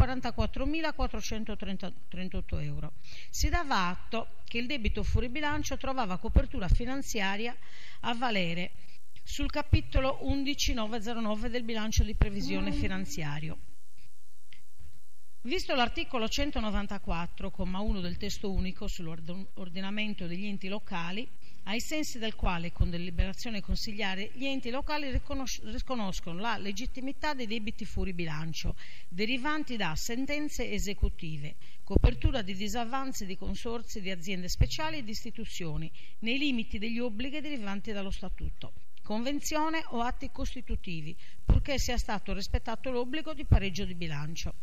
44.438 euro. Si dava atto che il debito fuori bilancio trovava copertura finanziaria a valere sul capitolo 11909 del bilancio di previsione finanziario. Visto l'articolo 194, comma 1 del testo unico sull'ordinamento degli enti locali, ai sensi del quale con deliberazione consigliare gli enti locali riconoscono la legittimità dei debiti fuori bilancio derivanti da sentenze esecutive, copertura di disavanzi di consorzi, di aziende speciali e di istituzioni, nei limiti degli obblighi derivanti dallo Statuto, convenzione o atti costitutivi, purché sia stato rispettato l'obbligo di pareggio di bilancio.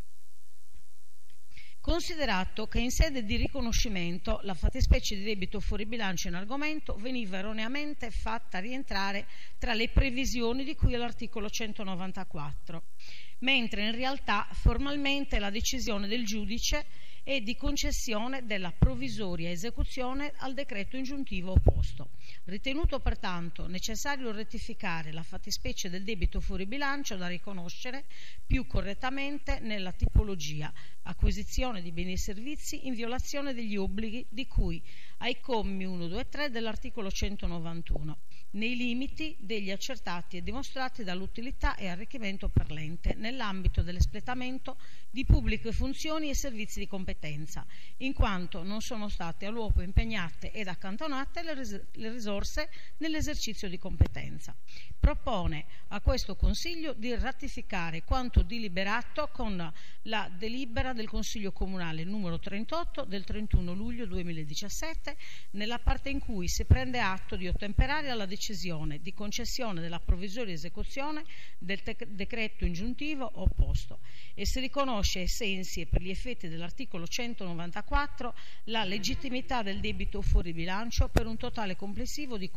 Considerato che in sede di riconoscimento la fattispecie di debito fuori bilancio in argomento veniva erroneamente fatta rientrare tra le previsioni di cui all'articolo 194, mentre in realtà formalmente la decisione del giudice è di concessione della provvisoria esecuzione al decreto ingiuntivo opposto. Ritenuto pertanto necessario rettificare la fattispecie del debito fuori bilancio da riconoscere più correttamente nella tipologia acquisizione di beni e servizi in violazione degli obblighi di cui ai commi 1, 2 e 3 dell'articolo 191, nei limiti degli accertati e dimostrati dall'utilità e arricchimento per l'ente nell'ambito dell'espletamento di pubbliche funzioni e servizi di competenza, in quanto non sono state all'uopo impegnate ed accantonate le risorse nell'esercizio di competenza. Propone a questo Consiglio di ratificare quanto deliberato con la delibera del Consiglio Comunale numero 38 del 31 luglio 2017, nella parte in cui si prende atto di ottemperare alla decisione di concessione della provvisoria esecuzione del decreto ingiuntivo opposto e si riconosce ai sensi e per gli effetti dell'articolo 194 la legittimità del debito fuori bilancio per un totale complessivo di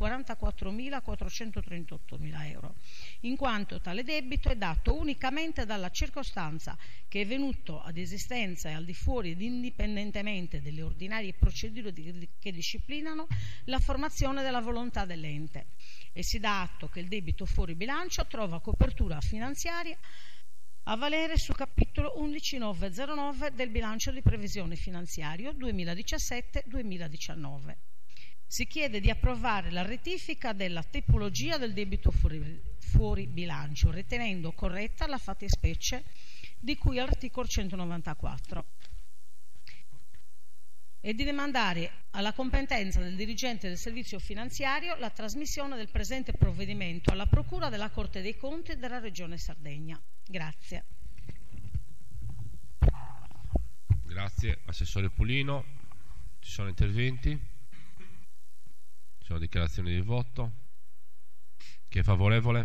44.438 euro, in quanto tale debito è dato unicamente dalla circostanza che è venuto ad esistenza e al di fuori ed indipendentemente delle ordinarie procedure che disciplinano la formazione della volontà dell'ente, e si dà atto che il debito fuori bilancio trova copertura finanziaria a valere sul capitolo 11909 del bilancio di previsione finanziario 2017-2019. Si chiede di approvare la rettifica della tipologia del debito fuori bilancio, ritenendo corretta la fattispecie di cui all'articolo 194, e di demandare alla competenza del dirigente del servizio finanziario la trasmissione del presente provvedimento alla Procura della Corte dei Conti della Regione Sardegna. Grazie. Grazie, Assessore Pulino. Ci sono interventi? Ci sono dichiarazioni di voto? Chi è favorevole?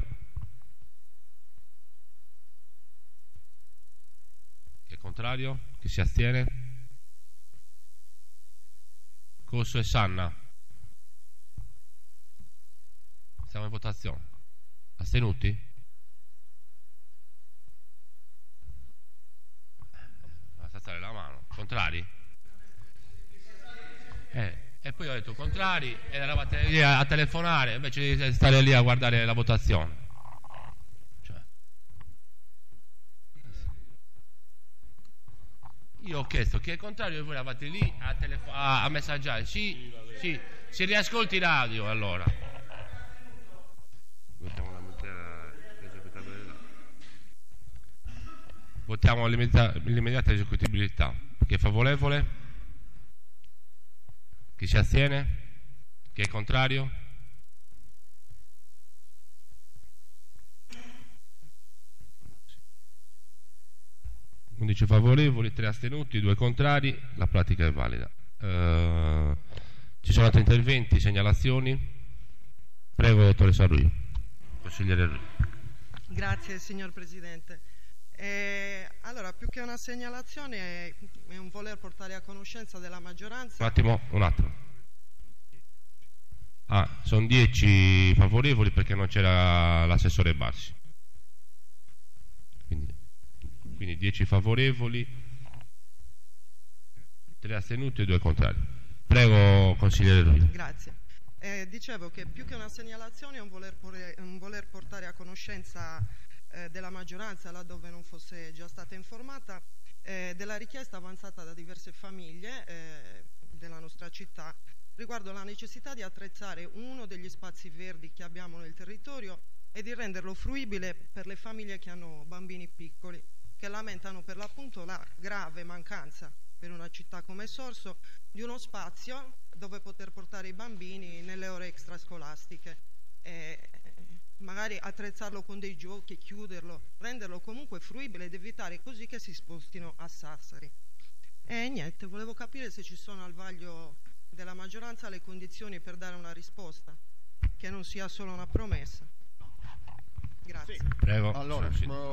Chi è contrario? Chi si astiene? Corso e Sanna. Siamo in votazione. Astenuti? Basta alzare la mano. Contrari? E poi ho detto contrari e eravate lì a telefonare invece di stare lì a guardare la votazione. Cioè. Io ho chiesto chi è contrario e voi eravate lì a messaggiare. Sì, si riascolti radio allora. Votiamo l'immediata esecuibilità. Chi è favorevole? Chi si astiene? Chi è contrario? Undici favorevoli, 3 astenuti, 2 contrari. La pratica è valida. Ci sono altri interventi, segnalazioni? Prego, dottore Sarrui. Consigliere Rui. Grazie, signor Presidente. Allora, più che una segnalazione è un voler portare a conoscenza della maggioranza. Un attimo. Sono 10 favorevoli perché non c'era l'assessore Barsi. Quindi 10 favorevoli, 3 astenuti e 2 contrari. Prego, consigliere Ruggio. Grazie. Dicevo che più che una segnalazione è un voler portare a conoscenza della maggioranza, laddove non fosse già stata informata, della richiesta avanzata da diverse famiglie della nostra città riguardo la necessità di attrezzare uno degli spazi verdi che abbiamo nel territorio e di renderlo fruibile per le famiglie che hanno bambini piccoli, che lamentano per l'appunto la grave mancanza per una città come Sorso di uno spazio dove poter portare i bambini nelle ore extrascolastiche, magari attrezzarlo con dei giochi, chiuderlo, renderlo comunque fruibile ed evitare così che si spostino a Sassari. E niente, volevo capire se ci sono al vaglio della maggioranza le condizioni per dare una risposta, che non sia solo una promessa. Grazie. Sì. Prego. Allora,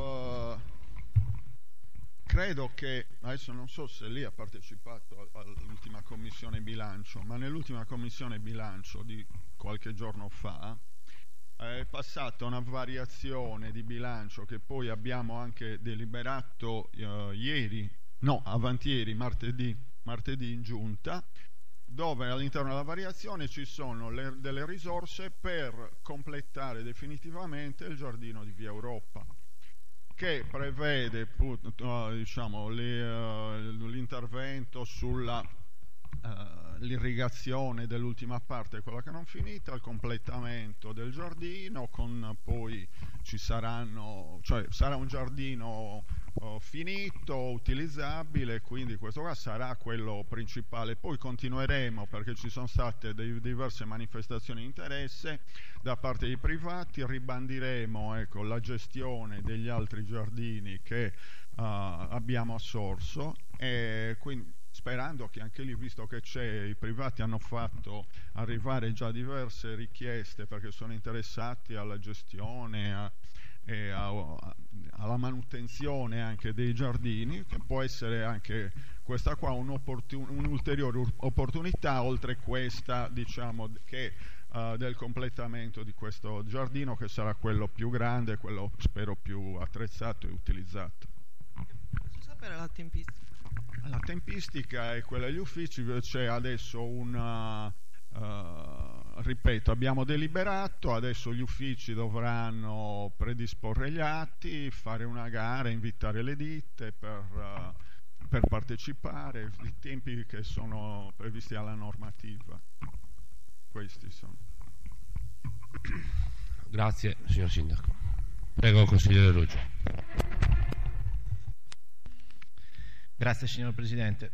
credo che, adesso non so se lì ha partecipato all'ultima commissione bilancio, ma nell'ultima commissione bilancio di qualche giorno fa è passata una variazione di bilancio che poi abbiamo anche deliberato avantieri, martedì in giunta, dove all'interno della variazione ci sono delle risorse per completare definitivamente il giardino di Via Europa, che prevede l'intervento sulla l'irrigazione dell'ultima parte, quella che non finita, il completamento del giardino, con poi sarà un giardino finito, utilizzabile, quindi questo qua sarà quello principale. Poi continueremo, perché ci sono state diverse manifestazioni di interesse da parte dei privati, ribandiremo la gestione degli altri giardini che abbiamo a Sorso, e quindi sperando che anche lì, visto che i privati hanno fatto arrivare già diverse richieste perché sono interessati alla gestione e alla manutenzione anche dei giardini, che può essere anche questa qua un'ulteriore opportunità, oltre questa che del completamento di questo giardino, che sarà quello più grande, quello spero più attrezzato e utilizzato. Posso sapere la tempistica? La tempistica è quella degli uffici. C'è adesso ripeto, abbiamo deliberato, adesso gli uffici dovranno predisporre gli atti, fare una gara, invitare le ditte per partecipare, i tempi che sono previsti dalla normativa. Questi sono. Grazie, signor Sindaco. Prego, consigliere Ruggio. Grazie, signor Presidente.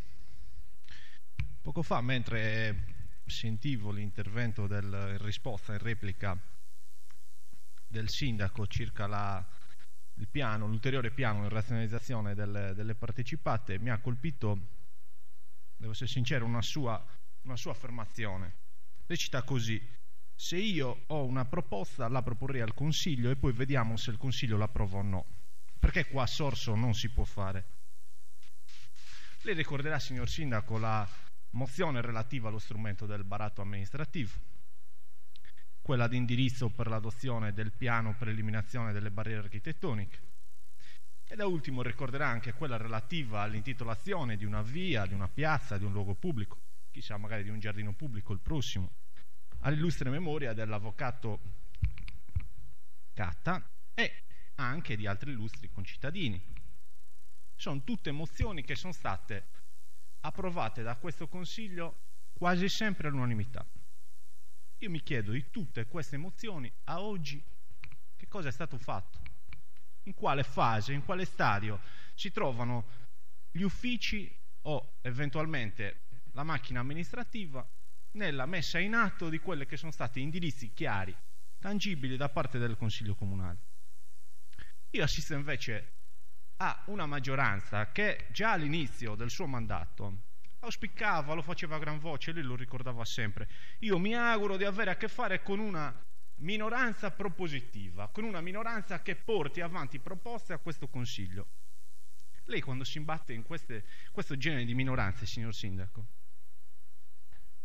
Poco fa, mentre sentivo l'intervento in risposta, in replica del Sindaco circa l'ulteriore piano di razionalizzazione delle partecipate, mi ha colpito, devo essere sincero, una sua affermazione. Recita così: se io ho una proposta la proporrei al Consiglio e poi vediamo se il Consiglio la approva o no, perché qua a Sorso non si può fare. Lei ricorderà, signor Sindaco, la mozione relativa allo strumento del baratto amministrativo, quella di indirizzo per l'adozione del piano per l'eliminazione delle barriere architettoniche, e da ultimo ricorderà anche quella relativa all'intitolazione di una via, di una piazza, di un luogo pubblico, chissà, magari di un giardino pubblico il prossimo, all'illustre memoria dell'avvocato Catta e anche di altri illustri concittadini. Sono tutte mozioni che sono state approvate da questo Consiglio quasi sempre all'unanimità. Io mi chiedo, di tutte queste mozioni a oggi che cosa è stato fatto? In quale fase, in quale stadio si trovano gli uffici o eventualmente la macchina amministrativa nella messa in atto di quelle che sono stati indirizzi chiari, tangibili da parte del Consiglio Comunale? Io assisto invece a una maggioranza che già all'inizio del suo mandato auspicava, lo faceva a gran voce, lui lo ricordava sempre: io mi auguro di avere a che fare con una minoranza propositiva, con una minoranza che porti avanti proposte a questo Consiglio. Lei, quando si imbatte in questo genere di minoranze, signor Sindaco,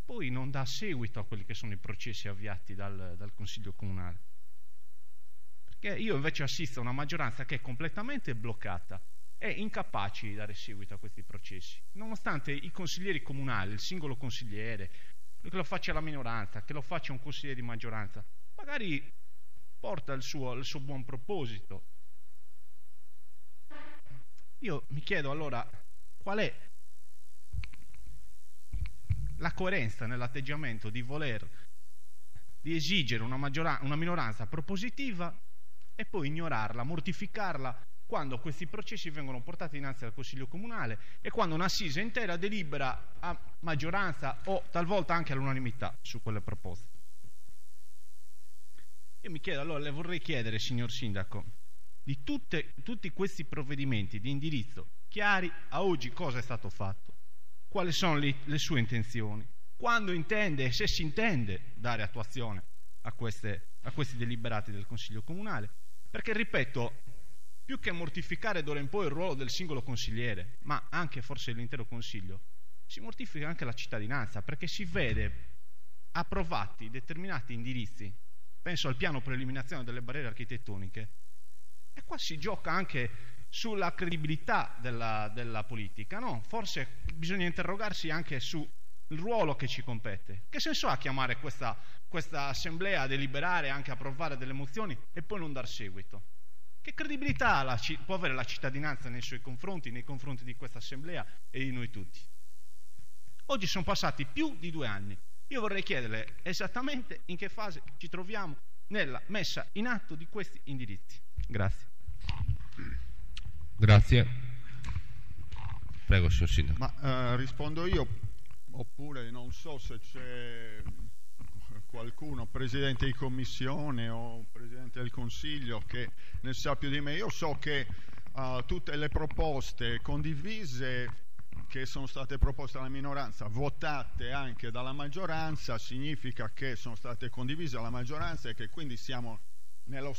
poi non dà seguito a quelli che sono i processi avviati dal Consiglio Comunale. Perché io invece assisto a una maggioranza che è completamente bloccata e incapace di dare seguito a questi processi, nonostante i consiglieri comunali, il singolo consigliere, che lo faccia la minoranza, che lo faccia un consigliere di maggioranza, magari porta il suo buon proposito. Io mi chiedo allora qual è la coerenza nell'atteggiamento di esigere una minoranza propositiva e poi ignorarla, mortificarla quando questi processi vengono portati dinanzi al Consiglio Comunale e quando un'assise intera delibera a maggioranza o talvolta anche all'unanimità su quelle proposte. Io mi chiedo, allora le vorrei chiedere, signor Sindaco, di tutti questi provvedimenti di indirizzo chiari a oggi cosa è stato fatto, quali sono le sue intenzioni, quando intende, se si intende dare attuazione a questi deliberati del Consiglio Comunale, perché ripeto, più che mortificare d'ora in poi il ruolo del singolo consigliere, ma anche forse l'intero Consiglio, si mortifica anche la cittadinanza, perché si vede approvati determinati indirizzi, penso al piano per l'eliminazione delle barriere architettoniche, e qua si gioca anche sulla credibilità della politica, no? Forse bisogna interrogarsi anche sul ruolo che ci compete. Che senso ha chiamare questa assemblea a deliberare e anche approvare delle mozioni e poi non dar seguito? Che credibilità può avere la cittadinanza nei suoi confronti, nei confronti di questa assemblea e di noi tutti? Oggi sono passati più di 2 anni. Io vorrei chiederle esattamente in che fase ci troviamo nella messa in atto di questi indirizzi. Grazie. Grazie. Prego, signor Sindaco. Ma rispondo io, oppure non so se c'è qualcuno, presidente di commissione o presidente del Consiglio, che ne sa più di me. Io so che tutte le proposte condivise che sono state proposte dalla minoranza, votate anche dalla maggioranza, significa che sono state condivise dalla maggioranza e che quindi siamo nella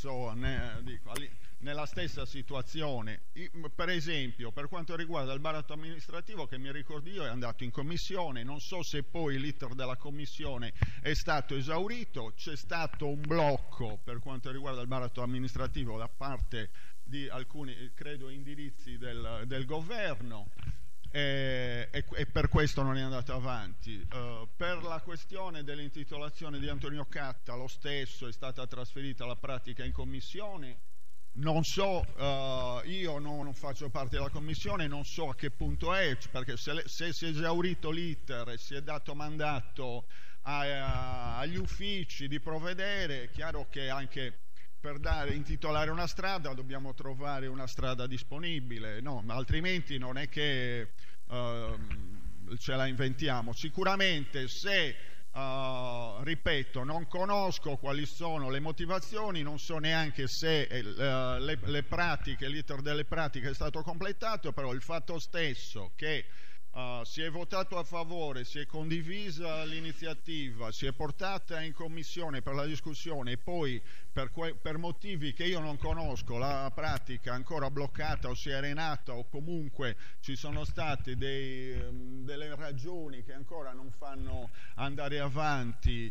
stessa situazione. Per esempio, per quanto riguarda il baratto amministrativo, che mi ricordo io, è andato in commissione, non so se poi l'iter della commissione è stato esaurito, c'è stato un blocco per quanto riguarda il baratto amministrativo da parte di alcuni, credo, indirizzi del governo, e per questo non è andato avanti. Per la questione dell'intitolazione di Antonio Catta, lo stesso, è stata trasferita la pratica in commissione. Non so, io non faccio parte della commissione, non so a che punto è, perché se si è esaurito l'iter e si è dato mandato agli uffici di provvedere, è chiaro che anche per intitolare una strada dobbiamo trovare una strada disponibile, no? Altrimenti non è che ce la inventiamo. Sicuramente se ripeto, non conosco quali sono le motivazioni, non so neanche se l'iter delle pratiche è stato completato, però il fatto stesso che si è votato a favore, si è condivisa l'iniziativa, si è portata in commissione per la discussione e poi per motivi che io non conosco la pratica ancora bloccata o si è arenata o comunque ci sono state delle ragioni che ancora non fanno andare avanti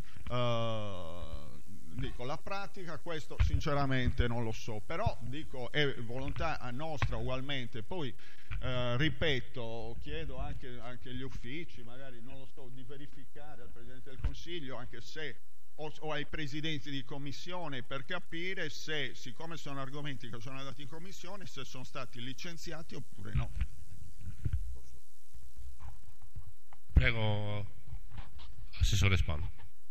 la pratica, questo sinceramente non lo so, però dico è volontà nostra ugualmente. Poi ripeto, chiedo anche agli uffici, magari non lo so, di verificare al Presidente del Consiglio, anche se o ai presidenti di commissione, per capire se, siccome sono argomenti che sono andati in commissione, se sono stati licenziati oppure no. Prego, Assessore Spano.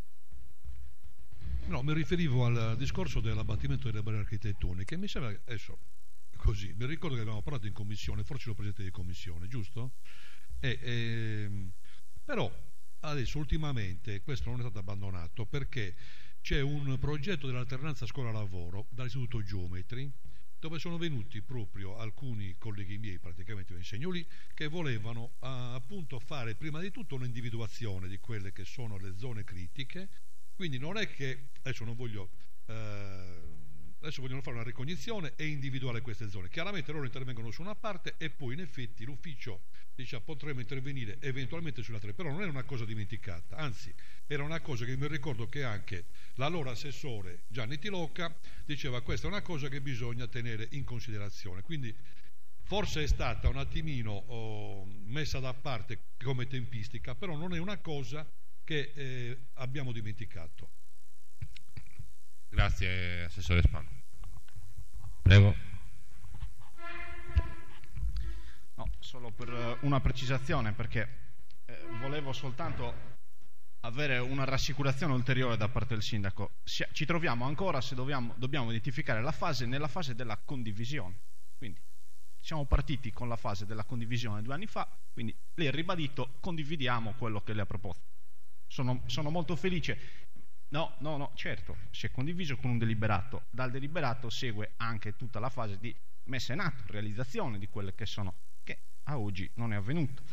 No, mi riferivo al discorso dell'abbattimento delle barriere architettoniche. Mi sembra che adesso così, mi ricordo che avevamo parlato in commissione, forse ero presidente di commissione, giusto? Però adesso ultimamente questo non è stato abbandonato perché c'è un progetto dell'alternanza scuola-lavoro dall'Istituto Geometri, dove sono venuti proprio alcuni colleghi miei, praticamente io insegno lì, che volevano appunto fare prima di tutto un'individuazione di quelle che sono le zone critiche. Quindi non è che, adesso non voglio Adesso vogliono fare una ricognizione e individuare queste zone. Chiaramente loro intervengono su una parte e poi in effetti l'ufficio dice potremmo intervenire eventualmente sulla 3, però non è una cosa dimenticata, anzi era una cosa che mi ricordo che anche l'allora assessore Gianni Tilocca diceva questa è una cosa che bisogna tenere in considerazione, quindi forse è stata un attimino messa da parte come tempistica, però non è una cosa che abbiamo dimenticato. Grazie Assessore Spano. Prego. No, solo per una precisazione, perché volevo soltanto avere una rassicurazione ulteriore da parte del sindaco. Ci troviamo ancora, se dobbiamo identificare nella fase della condivisione. Quindi siamo partiti con la fase della condivisione 2 anni fa, quindi lei ha ribadito condividiamo quello che le ha proposto. Sono molto felice. No, certo, si è condiviso con un deliberato. Dal deliberato segue anche tutta la fase di messa in atto, realizzazione di quelle che sono, che a oggi non è avvenuto.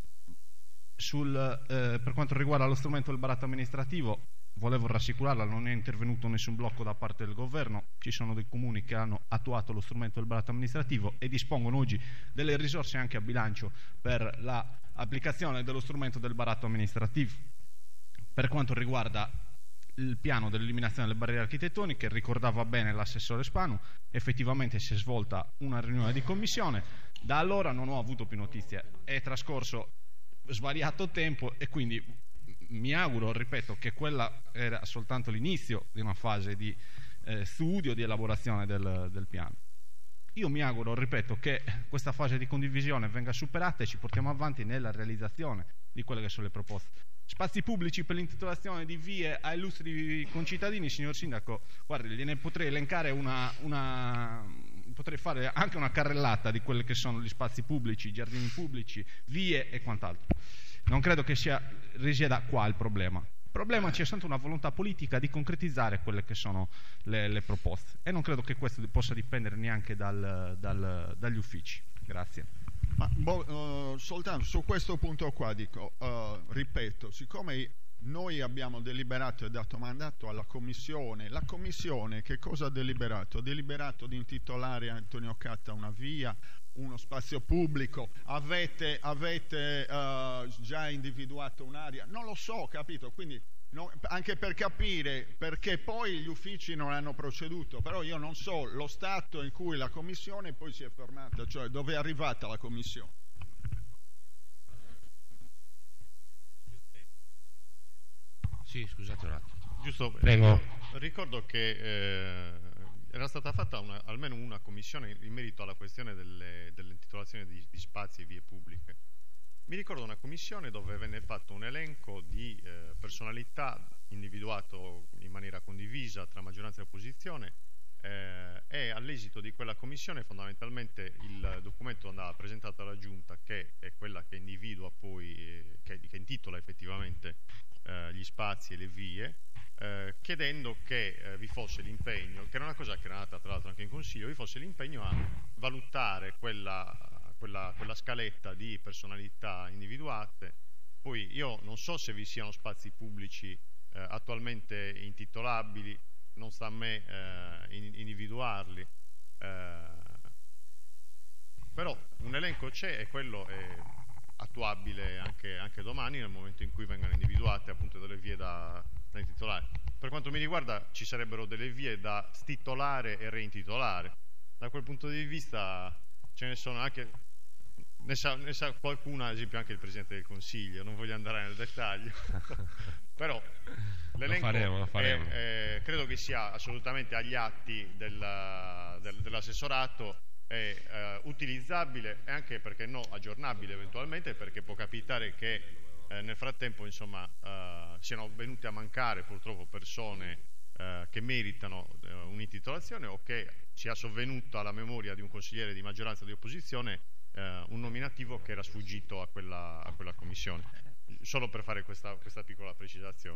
Per quanto riguarda lo strumento del baratto amministrativo, volevo rassicurarla, non è intervenuto nessun blocco da parte del governo, ci sono dei comuni che hanno attuato lo strumento del baratto amministrativo e dispongono oggi delle risorse anche a bilancio per l'applicazione dello strumento del baratto amministrativo. Per quanto riguarda il piano dell'eliminazione delle barriere architettoniche, ricordava bene l'assessore Spanu, effettivamente si è svolta una riunione di commissione, da allora non ho avuto più notizie, è trascorso svariato tempo e quindi mi auguro, ripeto, che quella era soltanto l'inizio di una fase di studio, di elaborazione del piano. Io mi auguro, ripeto, che questa fase di condivisione venga superata e ci portiamo avanti nella realizzazione di quelle che sono le proposte. Spazi pubblici per l'intitolazione di vie a illustri concittadini, signor Sindaco, guardi, gliene potrei elencare potrei fare anche una carrellata di quelli che sono gli spazi pubblici, giardini pubblici, vie e quant'altro. Non credo che risieda qua il problema. Il problema c'è sempre una volontà politica di concretizzare quelle che sono le proposte e non credo che questo possa dipendere neanche dagli uffici. Grazie. Ma soltanto su questo punto qua dico, ripeto, siccome noi abbiamo deliberato e dato mandato alla Commissione, la Commissione che cosa ha deliberato? Ha deliberato di intitolare a Antonio Catta una via, uno spazio pubblico, avete già individuato un'area? Non lo so, capito? Quindi anche per capire perché poi gli uffici non hanno proceduto, però io non so lo stato in cui la Commissione poi si è fermata, cioè dove è arrivata la Commissione. Sì, scusate un attimo. Giusto, prego. Ricordo che era stata fatta almeno una commissione in merito alla questione dell'intitolazione di spazi e vie pubbliche. Mi ricordo una commissione dove venne fatto un elenco di personalità individuato in maniera condivisa tra maggioranza e opposizione e all'esito di quella commissione fondamentalmente il documento andava presentato alla Giunta, che è quella che individua poi, che intitola effettivamente gli spazi e le vie, chiedendo che vi fosse l'impegno, che era una cosa che era nata tra l'altro anche in Consiglio, vi fosse l'impegno a valutare quella scaletta di personalità individuate. Poi io non so se vi siano spazi pubblici attualmente intitolabili, non sta a me individuarli, però un elenco c'è e quello è attuabile anche domani nel momento in cui vengano individuate appunto delle vie da intitolare. Per quanto mi riguarda ci sarebbero delle vie da stitolare e reintitolare. Da quel punto di vista ce ne sono anche, ne sa qualcuno, ad esempio anche il Presidente del Consiglio, non voglio andare nel dettaglio però l'elenco lo faremo. Credo che sia assolutamente agli atti dell'assessorato, è utilizzabile e anche, perché no, aggiornabile eventualmente, perché può capitare che nel frattempo insomma siano venute a mancare purtroppo persone che meritano un'intitolazione o che sia sovvenuto alla memoria di un consigliere di maggioranza o di opposizione un nominativo che era sfuggito a quella commissione. Solo per fare questa piccola precisazione.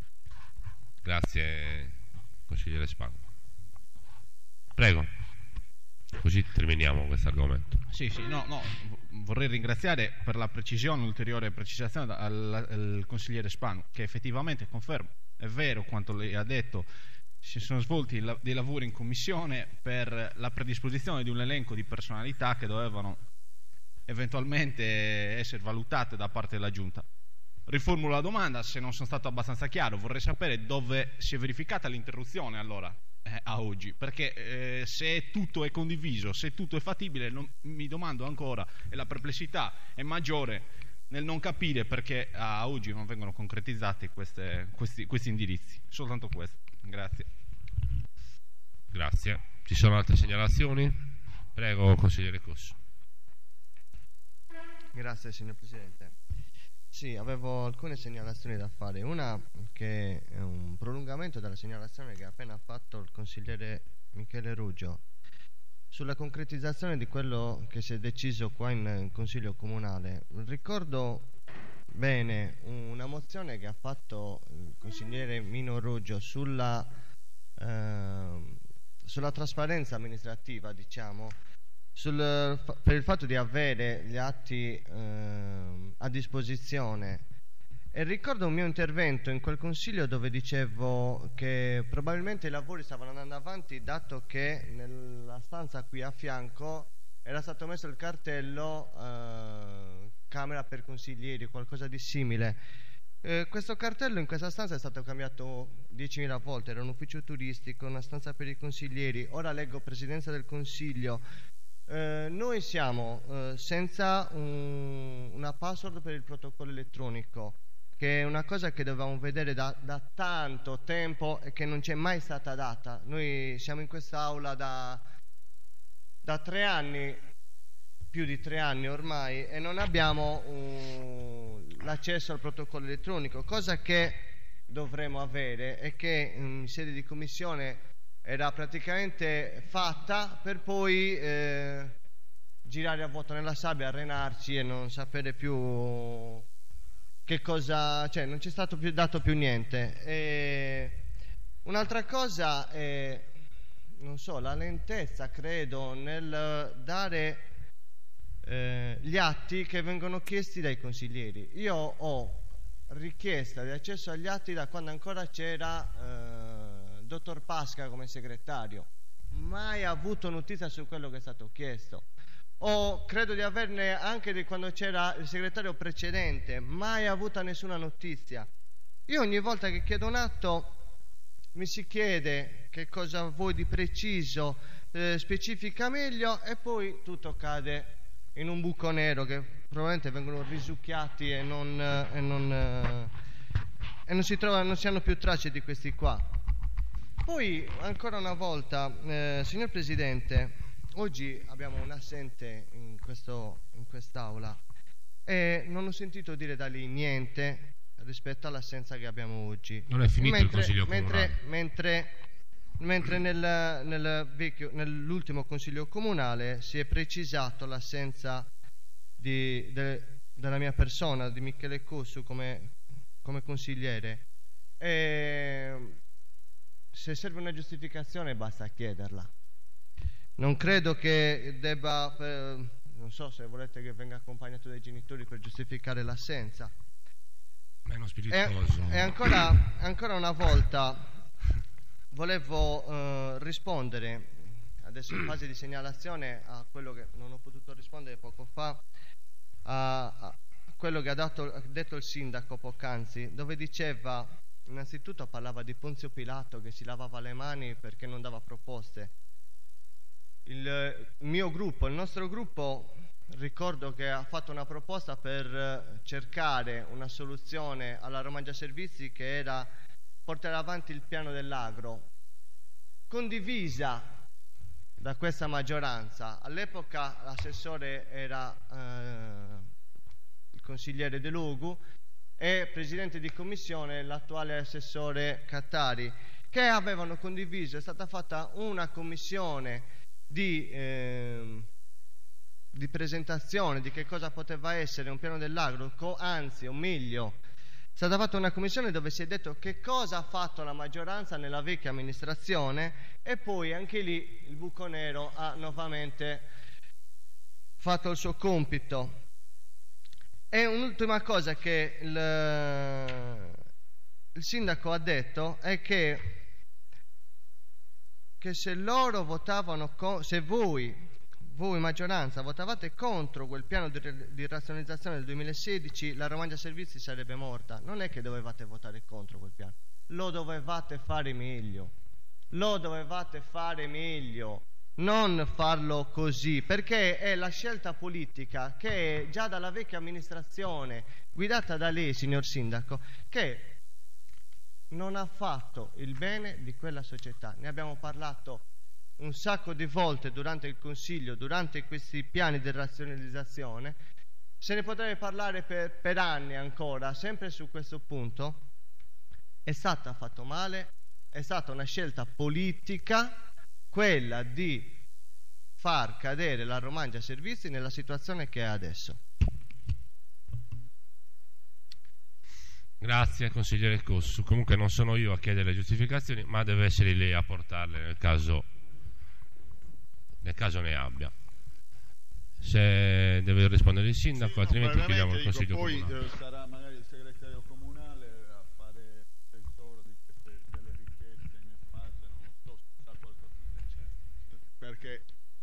Grazie consigliere Spano. Prego, così terminiamo questo argomento. Sì, no, vorrei ringraziare per la precisione, ulteriore precisazione al consigliere Spano, che effettivamente confermo, è vero quanto lei ha detto, si sono svolti dei lavori in commissione per la predisposizione di un elenco di personalità che dovevano eventualmente essere valutate da parte della Giunta. Riformulo la domanda, se non sono stato abbastanza chiaro, vorrei sapere dove si è verificata l'interruzione allora a oggi, perché se tutto è condiviso, se tutto è fattibile, mi domando ancora, e la perplessità è maggiore nel non capire perché a oggi non vengono concretizzati questi indirizzi. Soltanto questo. Grazie. Grazie. Ci sono altre segnalazioni? Prego, consigliere Cosso. Grazie signor Presidente. Sì, avevo alcune segnalazioni da fare. Una che è un prolungamento della segnalazione che ha appena fatto il consigliere Michele Ruggio sulla concretizzazione di quello che si è deciso qua in Consiglio Comunale. Ricordo bene una mozione che ha fatto il consigliere Mino Ruggio sulla trasparenza amministrativa, diciamo, per il fatto di avere gli atti a disposizione. E ricordo un mio intervento in quel consiglio dove dicevo che probabilmente i lavori stavano andando avanti, dato che nella stanza qui a fianco era stato messo il cartello Camera per consiglieri, qualcosa di simile. Questo cartello in questa stanza è stato cambiato 10.000 volte, era un ufficio turistico, una stanza per i consiglieri, ora leggo Presidenza del Consiglio. Noi siamo senza una password per il protocollo elettronico, che è una cosa che dovevamo vedere da tanto tempo e che non c'è mai stata data. Noi siamo in quest'aula da 3 anni, più di 3 anni ormai, e non abbiamo l'accesso al protocollo elettronico, cosa che dovremo avere e che in sede di commissione era praticamente fatta per poi girare a vuoto nella sabbia, arenarci e non sapere più che cosa, cioè non ci è stato dato più niente. Un'altra cosa è, non so, la lentezza, credo, nel dare gli atti che vengono chiesti dai consiglieri. Io ho richiesta di accesso agli atti da quando ancora c'era dottor Pasca come segretario, mai avuto notizia su quello che è stato chiesto. Credo di averne anche di quando c'era il segretario precedente, mai avuta nessuna notizia. Io ogni volta che chiedo un atto mi si chiede che cosa vuoi di preciso, specifica meglio, e poi tutto cade in un buco nero che probabilmente vengono risucchiati e non si trovano, non si hanno più tracce di questi qua. Poi ancora una volta, signor Presidente, oggi abbiamo un assente in quest'aula e non ho sentito dire da lì niente rispetto all'assenza che abbiamo oggi. Non è finito il Consiglio Comunale. Mentre nell'ultimo Consiglio Comunale si è precisato l'assenza della mia persona, di Michele Cossu come consigliere. E se serve una giustificazione basta chiederla. Non credo che debba, non so se volete che venga accompagnato dai genitori per giustificare l'assenza. Meno spiritoso. E ancora una volta volevo rispondere, adesso in fase di segnalazione, a quello che non ho potuto rispondere poco fa, a quello che ha detto il sindaco poc'anzi, dove diceva, innanzitutto parlava di Ponzio Pilato che si lavava le mani perché non dava proposte. Il nostro gruppo, ricordo che ha fatto una proposta per cercare una soluzione alla Romangia Servizi, che era portare avanti il piano dell'agro, condivisa da questa maggioranza. All'epoca l'assessore era il consigliere De Lugu e presidente di commissione l'attuale assessore Cattari, che avevano condiviso. È stata fatta una commissione di presentazione di che cosa poteva essere un piano dell'agro, anzi, o meglio, è stata fatta una commissione dove si è detto che cosa ha fatto la maggioranza nella vecchia amministrazione, e poi anche lì il buco nero ha nuovamente fatto il suo compito. E un'ultima cosa che il sindaco ha detto è che che se loro votavano, se voi maggioranza votavate contro quel piano di razionalizzazione del 2016, la Romagna Servizi sarebbe morta. Non è che dovevate votare contro quel piano, lo dovevate fare meglio, non farlo così, perché è la scelta politica che già dalla vecchia amministrazione guidata da lei, signor Sindaco, che non ha fatto il bene di quella società. Ne abbiamo parlato un sacco di volte durante il Consiglio, durante questi piani di razionalizzazione, se ne potrebbe parlare per anni ancora, sempre su questo punto. È stata fatto male, è stata una scelta politica quella di far cadere la Romagna Servizi nella situazione che è adesso. Grazie consigliere Cossu. Comunque non sono io a chiedere le giustificazioni, ma deve essere lei a portarle nel caso ne abbia. Se deve rispondere il sindaco, sì, altrimenti chiediamo il consiglio poi comunale. Sarà magari il segretario comunale a fare tesoro delle richieste in base, non so se sa qualcosa, perché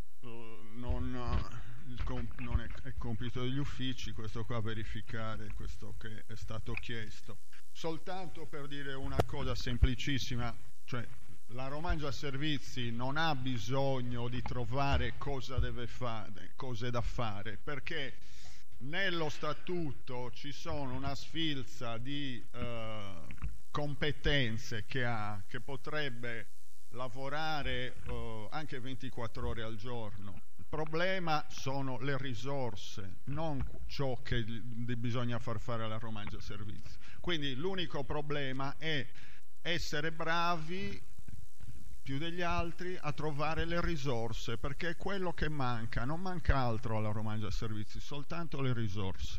non è compito degli uffici questo qua, verificare questo che è stato chiesto. Soltanto per dire una cosa semplicissima, cioè la Romagna Servizi non ha bisogno di trovare cosa deve fare, cose da fare, perché nello statuto ci sono una sfilza di competenze che ha, che potrebbe lavorare anche 24 ore al giorno. Il problema sono le risorse, non ciò che bisogna far fare alla Romagna Servizi. Quindi l'unico problema è essere bravi più degli altri a trovare le risorse, perché è quello che manca, non manca altro alla Romagna Servizi, soltanto le risorse.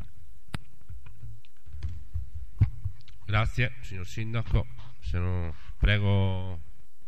Grazie signor Sindaco. Se no, prego.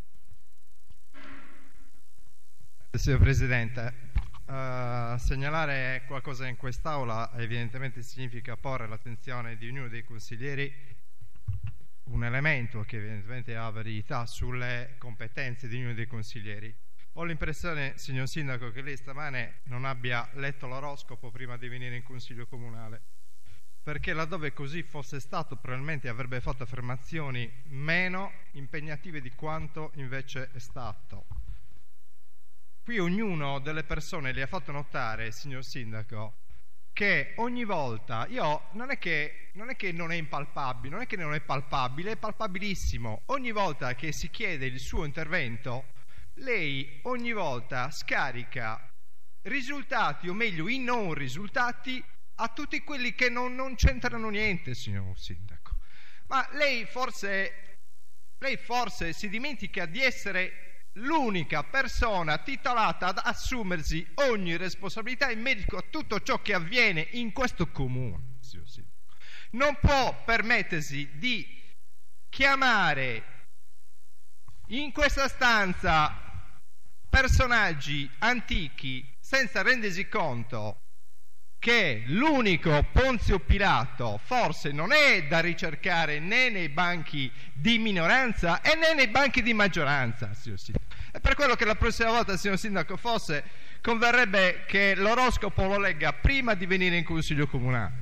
Signor Presidente, segnalare qualcosa in quest'Aula evidentemente significa porre l'attenzione di ognuno dei consiglieri un elemento che evidentemente ha verità sulle competenze di ognuno dei consiglieri. Ho l'impressione, signor Sindaco, che lei stamane non abbia letto l'oroscopo prima di venire in Consiglio Comunale, perché laddove così fosse stato probabilmente avrebbe fatto affermazioni meno impegnative di quanto invece è stato. Qui ognuno delle persone le ha fatto notare, signor Sindaco, che ogni volta, non è che non è impalpabile, non è che non è palpabile, è palpabilissimo. Ogni volta che si chiede il suo intervento, lei ogni volta scarica risultati, o meglio i non risultati, a tutti quelli che non c'entrano niente, signor Sindaco. Ma lei forse si dimentica di essere l'unica persona titolata ad assumersi ogni responsabilità in merito a tutto ciò che avviene in questo comune. Non può permettersi di chiamare in questa stanza personaggi antichi senza rendersi conto che l'unico Ponzio Pilato forse non è da ricercare né nei banchi di minoranza e né nei banchi di maggioranza, signor Sindaco. È per quello che la prossima volta, signor Sindaco, forse converrebbe che l'oroscopo lo legga prima di venire in Consiglio Comunale.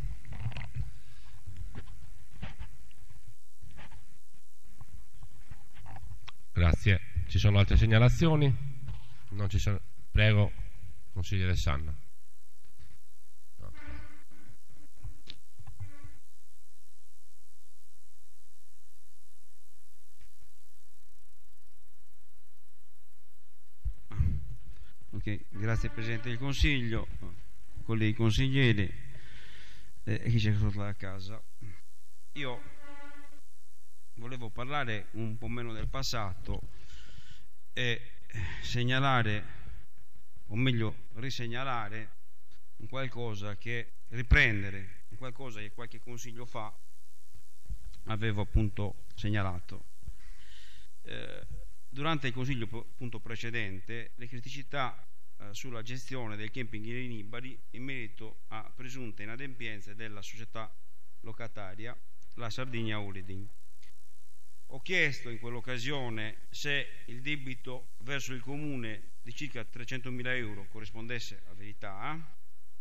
Grazie. Ci sono altre segnalazioni? Non ci sono. Prego, consigliere Sanna. Ok, grazie Presidente del Consiglio, colleghi consiglieri e chi c'è sotto la casa. Io volevo parlare un po' meno del passato e segnalare, o meglio risegnalare, un qualcosa che riprendere, un qualcosa che qualche consiglio fa avevo appunto segnalato. Durante il consiglio appunto precedente, le criticità sulla gestione del camping in Ibari in merito a presunte inadempienze della società locataria, la Sardinia Holding. Ho chiesto in quell'occasione se il debito verso il comune di circa 300.000 euro corrispondesse a verità,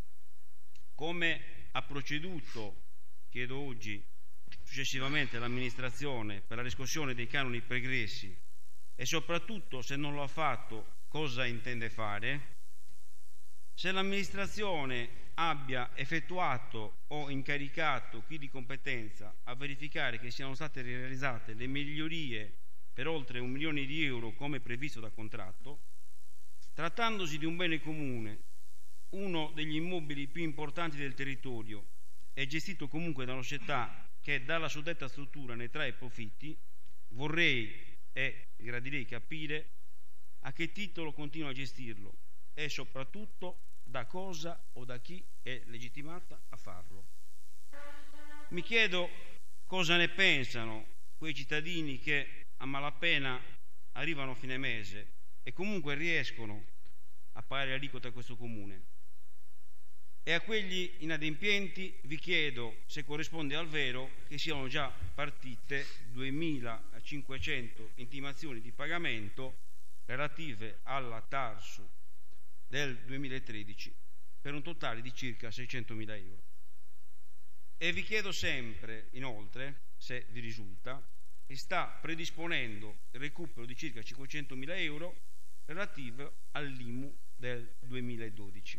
come ha proceduto, chiedo oggi, successivamente l'amministrazione per la riscossione dei canoni pregressi e soprattutto, se non lo ha fatto, cosa intende fare, se l'amministrazione abbia effettuato o incaricato chi di competenza a verificare che siano state realizzate le migliorie per oltre 1 milione di euro come previsto da contratto, trattandosi di un bene comune, uno degli immobili più importanti del territorio e gestito comunque da una società che dalla suddetta struttura ne trae profitti, vorrei e gradirei capire a che titolo continua a gestirlo e soprattutto da cosa o da chi è legittimata a farlo. Mi chiedo cosa ne pensano quei cittadini che a malapena arrivano a fine mese e comunque riescono a pagare l'aliquota a questo comune. E a quegli inadempienti vi chiedo se corrisponde al vero che siano già partite 2.500 intimazioni di pagamento relative alla TARSU del 2013 per un totale di circa 600.000 euro. E vi chiedo sempre, inoltre, se vi risulta, che sta predisponendo il recupero di circa 500.000 euro relativo all'IMU del 2012.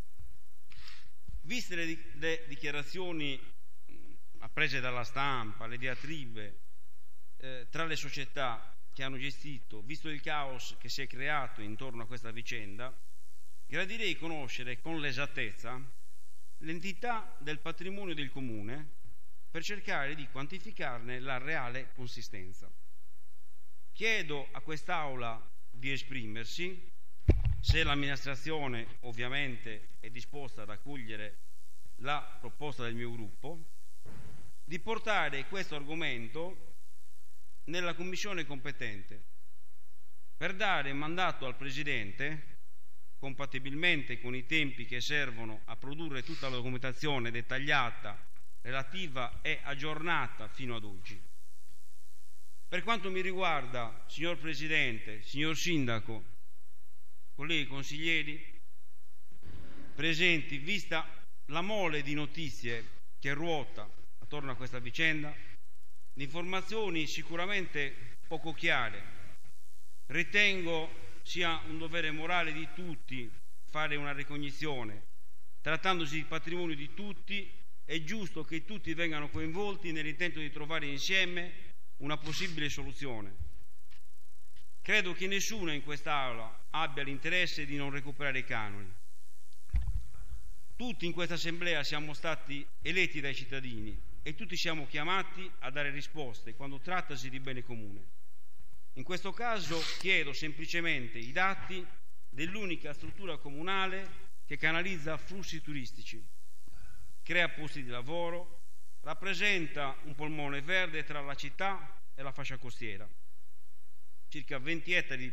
Viste le dichiarazioni apprese dalla stampa, le diatribe tra le società che hanno gestito, visto il caos che si è creato intorno a questa vicenda, gradirei conoscere con l'esattezza l'entità del patrimonio del comune per cercare di quantificarne la reale consistenza. Chiedo a quest'Aula di esprimersi, se l'amministrazione ovviamente è disposta ad accogliere la proposta del mio gruppo, di portare questo argomento nella commissione competente per dare mandato al Presidente, compatibilmente con i tempi che servono a produrre tutta la documentazione dettagliata, relativa e aggiornata fino ad oggi. Per quanto mi riguarda, signor Presidente, signor Sindaco, colleghi consiglieri presenti, vista la mole di notizie che ruota attorno a questa vicenda, di informazioni sicuramente poco chiare, ritengo sia un dovere morale di tutti fare una ricognizione. Trattandosi di patrimonio di tutti, è giusto che tutti vengano coinvolti nell'intento di trovare insieme una possibile soluzione. Credo che nessuno in quest'Aula abbia l'interesse di non recuperare i canoni. Tutti in questa assemblea siamo stati eletti dai cittadini e tutti siamo chiamati a dare risposte quando trattasi di bene comune. In questo caso chiedo semplicemente i dati dell'unica struttura comunale che canalizza flussi turistici, crea posti di lavoro, rappresenta un polmone verde tra la città e la fascia costiera. Circa 20 ettari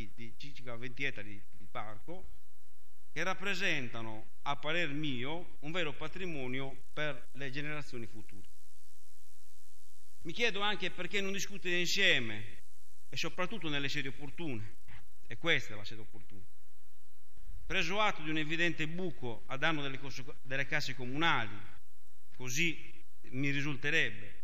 di parco che rappresentano, a parer mio, un vero patrimonio per le generazioni future. Mi chiedo anche perché non discutere insieme e soprattutto nelle sedi opportune, e questa è la sede opportuna. Preso atto di un evidente buco a danno delle casse comunali, così mi risulterebbe.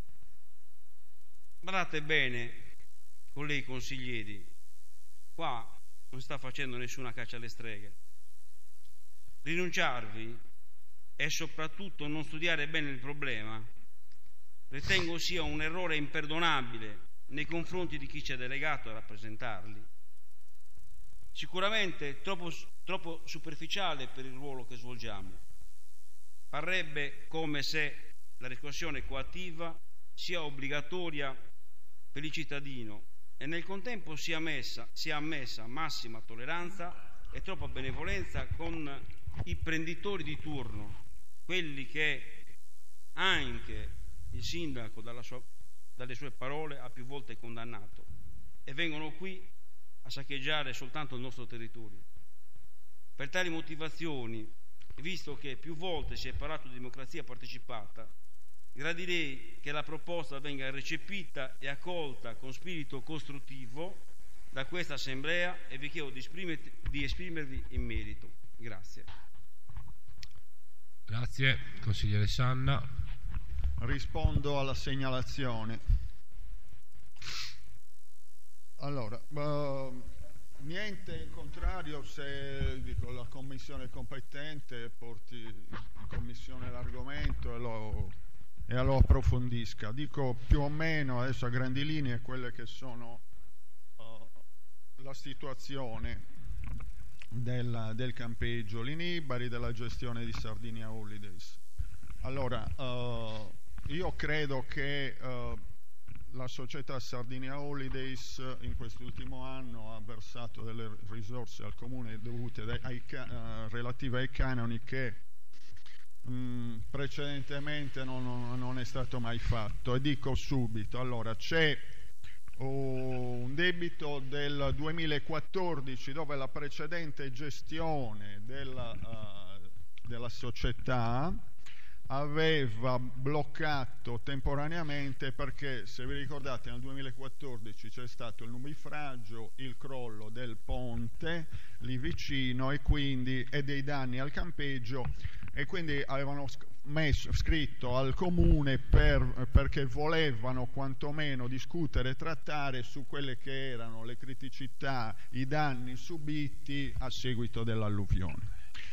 Guardate bene, colleghi consiglieri, qua non si sta facendo nessuna caccia alle streghe. Rinunciarvi e soprattutto non studiare bene il problema ritengo sia un errore imperdonabile nei confronti di chi ci è delegato a rappresentarli. Sicuramente troppo superficiale per il ruolo che svolgiamo. Parrebbe come se la riscossione coattiva sia obbligatoria per il cittadino e nel contempo sia ammessa massima tolleranza e troppa benevolenza con i prenditori di turno, quelli che anche il sindaco dalle sue parole ha più volte condannato e vengono qui a saccheggiare soltanto il nostro territorio. Per tali motivazioni, visto che più volte si è parlato di democrazia partecipata, gradirei che la proposta venga recepita e accolta con spirito costruttivo da questa Assemblea e vi chiedo di esprimervi in merito. Grazie. Grazie, consigliere Sanna. Rispondo alla segnalazione. Allora, niente in contrario se la commissione competente porti in commissione l'argomento e lo approfondisca. Dico più o meno adesso a grandi linee quelle che sono la situazione del campeggio Linibari, della gestione di Sardinia Holidays. Allora, io credo che la società Sardinia Holidays in quest'ultimo anno ha versato delle risorse al comune dovute relative ai canoni che precedentemente non è stato mai fatto, e dico subito. Allora, c'è un debito del 2014 dove la precedente gestione della società aveva bloccato temporaneamente, perché se vi ricordate nel 2014 c'è stato il nubifragio, il crollo del ponte lì vicino e dei danni al campeggio, e quindi avevano scritto al comune perché volevano quantomeno discutere e trattare su quelle che erano le criticità, i danni subiti a seguito dell'alluvione.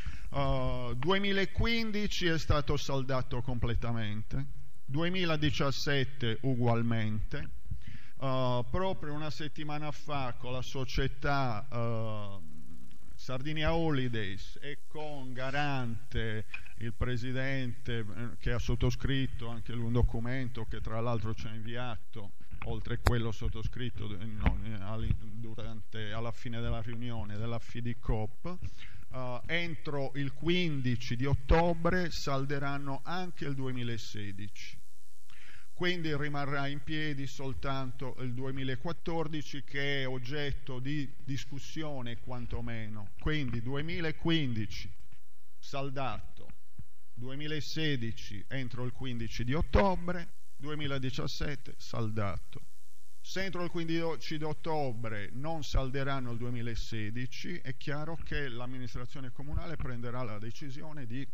2015 è stato saldato completamente, 2017 ugualmente. Proprio una settimana fa con la società Sardinia Holidays e con Garante, il presidente, che ha sottoscritto anche lui un documento che tra l'altro ci ha inviato, oltre a quello sottoscritto alla fine della riunione della FIDICOP, entro il 15 di ottobre salderanno anche il 2016. Quindi rimarrà in piedi soltanto il 2014, che è oggetto di discussione quantomeno. Quindi 2015 saldato, 2016 entro il 15 di ottobre, 2017 saldato. Se entro il 15 di ottobre non salderanno il 2016, è chiaro che l'amministrazione comunale prenderà la decisione di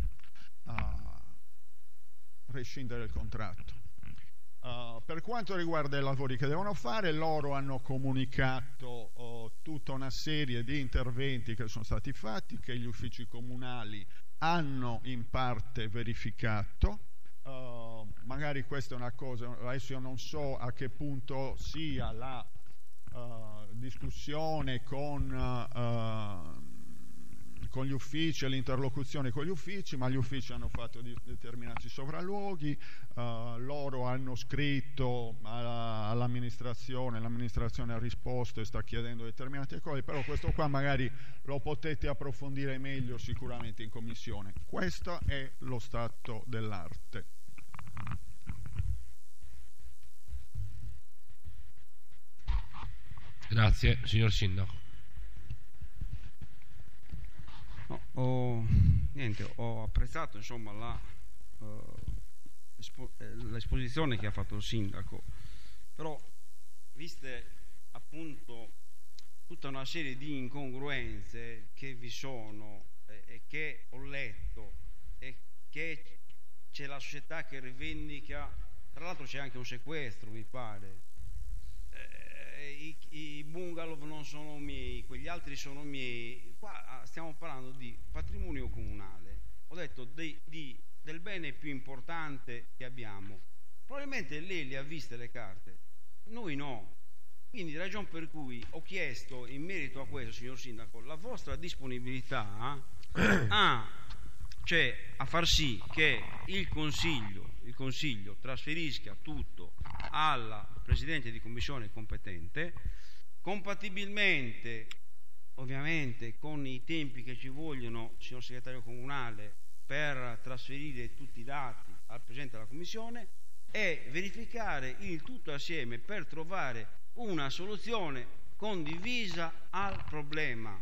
rescindere il contratto. Per quanto riguarda i lavori che devono fare, loro hanno comunicato tutta una serie di interventi che sono stati fatti, che gli uffici comunali hanno in parte verificato. Magari questa è una cosa, adesso io non so a che punto sia la discussione con gli uffici e l'interlocuzione con gli uffici, ma gli uffici hanno fatto determinati sopralluoghi, loro hanno scritto all'amministrazione, l'amministrazione ha risposto e sta chiedendo determinate cose, però questo qua magari lo potete approfondire meglio sicuramente in commissione. Questo è lo stato dell'arte. Grazie, signor Sindaco. Ho apprezzato insomma l'esposizione che ha fatto il sindaco, però viste appunto tutta una serie di incongruenze che vi sono e che ho letto, e che c'è la società che rivendica, tra l'altro c'è anche un sequestro mi pare, i bungalow non sono miei, quegli altri sono miei. Qua stiamo parlando di patrimonio comunale, ho detto del bene più importante che abbiamo. Probabilmente lei le ha viste le carte, noi no, quindi ragion per cui ho chiesto in merito a questo, signor Sindaco, la vostra disponibilità a far sì che il Consiglio trasferisca tutto alla Presidente di Commissione competente, compatibilmente ovviamente con i tempi che ci vogliono, signor Segretario Comunale, per trasferire tutti i dati al Presidente della Commissione, e verificare il tutto assieme per trovare una soluzione condivisa al problema,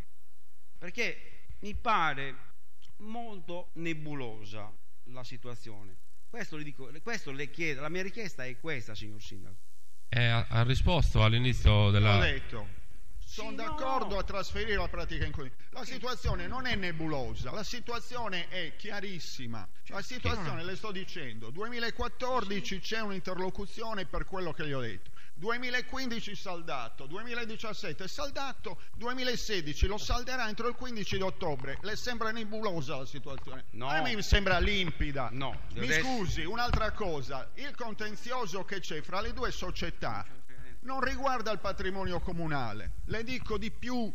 perché mi pare molto nebulosa la situazione. Questo le dico, questo le chiedo, la mia richiesta è questa, signor Sindaco. Ha risposto all'inizio della... Ho detto, sono d'accordo a trasferire la pratica in comune. La situazione non è nebulosa, la situazione è chiarissima. La situazione, le sto dicendo, 2014 c'è un'interlocuzione per quello che gli ho detto. 2015 saldato, 2017 saldato, 2016 lo salderà entro il 15 di ottobre. Le sembra nebulosa la situazione? No. A me mi sembra limpida. No. Mi scusi, un'altra cosa, il contenzioso che c'è fra le due società non riguarda il patrimonio comunale. Le dico di più.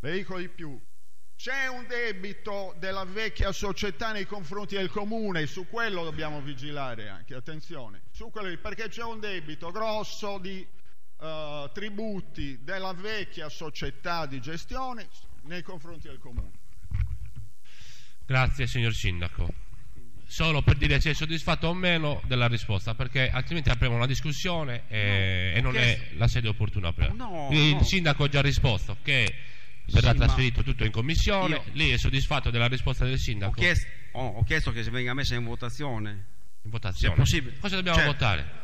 C'è un debito della vecchia società nei confronti del comune, su quello dobbiamo vigilare anche, attenzione, su quello, perché c'è un debito grosso di tributi della vecchia società di gestione nei confronti del comune. Grazie signor Sindaco. Solo per dire se è soddisfatto o meno della risposta, perché altrimenti apriamo una discussione e non è la sede opportuna per... Il Sindaco ha già risposto che verrà trasferito tutto in commissione. Lei è soddisfatto della risposta del Sindaco? Ho chiesto che si venga messa in votazione. In votazione? Se è possibile. Cosa dobbiamo votare?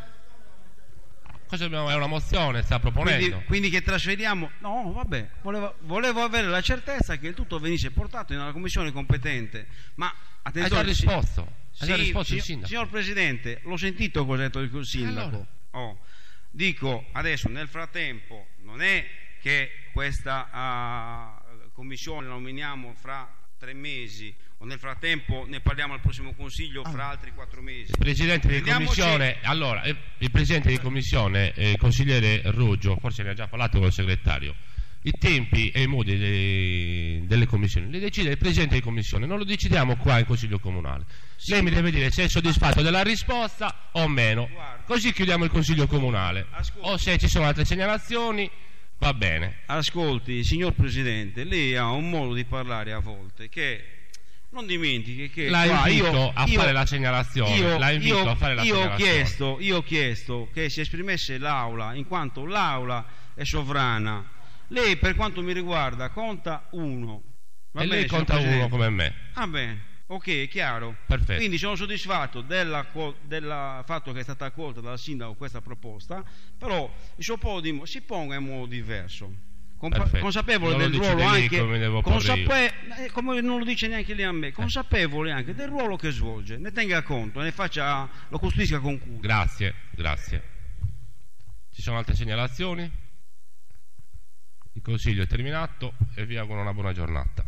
Cosa dobbiamo... È una mozione, sta proponendo. Quindi che trasferiamo? No, vabbè, volevo avere la certezza che il tutto venisse portato in una commissione competente. Ma attenzione, ha già risposto. Il Sindaco. Signor Presidente, l'ho sentito cosa ha detto il Sindaco. Allora. Dico, adesso nel frattempo non è che questa commissione la nominiamo fra 3 mesi o nel frattempo ne parliamo al prossimo Consiglio fra altri 4 mesi. Il Presidente di Commissione, allora, il Presidente di Commissione, il consigliere Ruggio, forse ne ha già parlato con il segretario, i tempi e i modi delle commissioni li decide il Presidente di Commissione, non lo decidiamo qua in Consiglio Comunale. Lei mi deve dire se è soddisfatto della risposta o meno, così chiudiamo il Consiglio Comunale. O se ci sono altre segnalazioni va bene. Ascolti, signor Presidente, lei ha un modo di parlare a volte che non dimentichi che la invito a fare la segnalazione. Io ho chiesto che si esprimesse l'Aula, in quanto l'Aula è sovrana. Lei, per quanto mi riguarda, conta 1. E lei conta 1 come me. Ah bene, ok, è chiaro. Perfetto. Quindi sono soddisfatto del fatto che è stata accolta dal Sindaco questa proposta, però il suo podio si ponga in modo diverso. Consapevole del ruolo anche come non lo dice neanche lei a me, consapevole anche del ruolo che svolge, ne tenga conto e lo costruisca con cura. Grazie. Ci sono altre segnalazioni? Il Consiglio è terminato e vi auguro una buona giornata.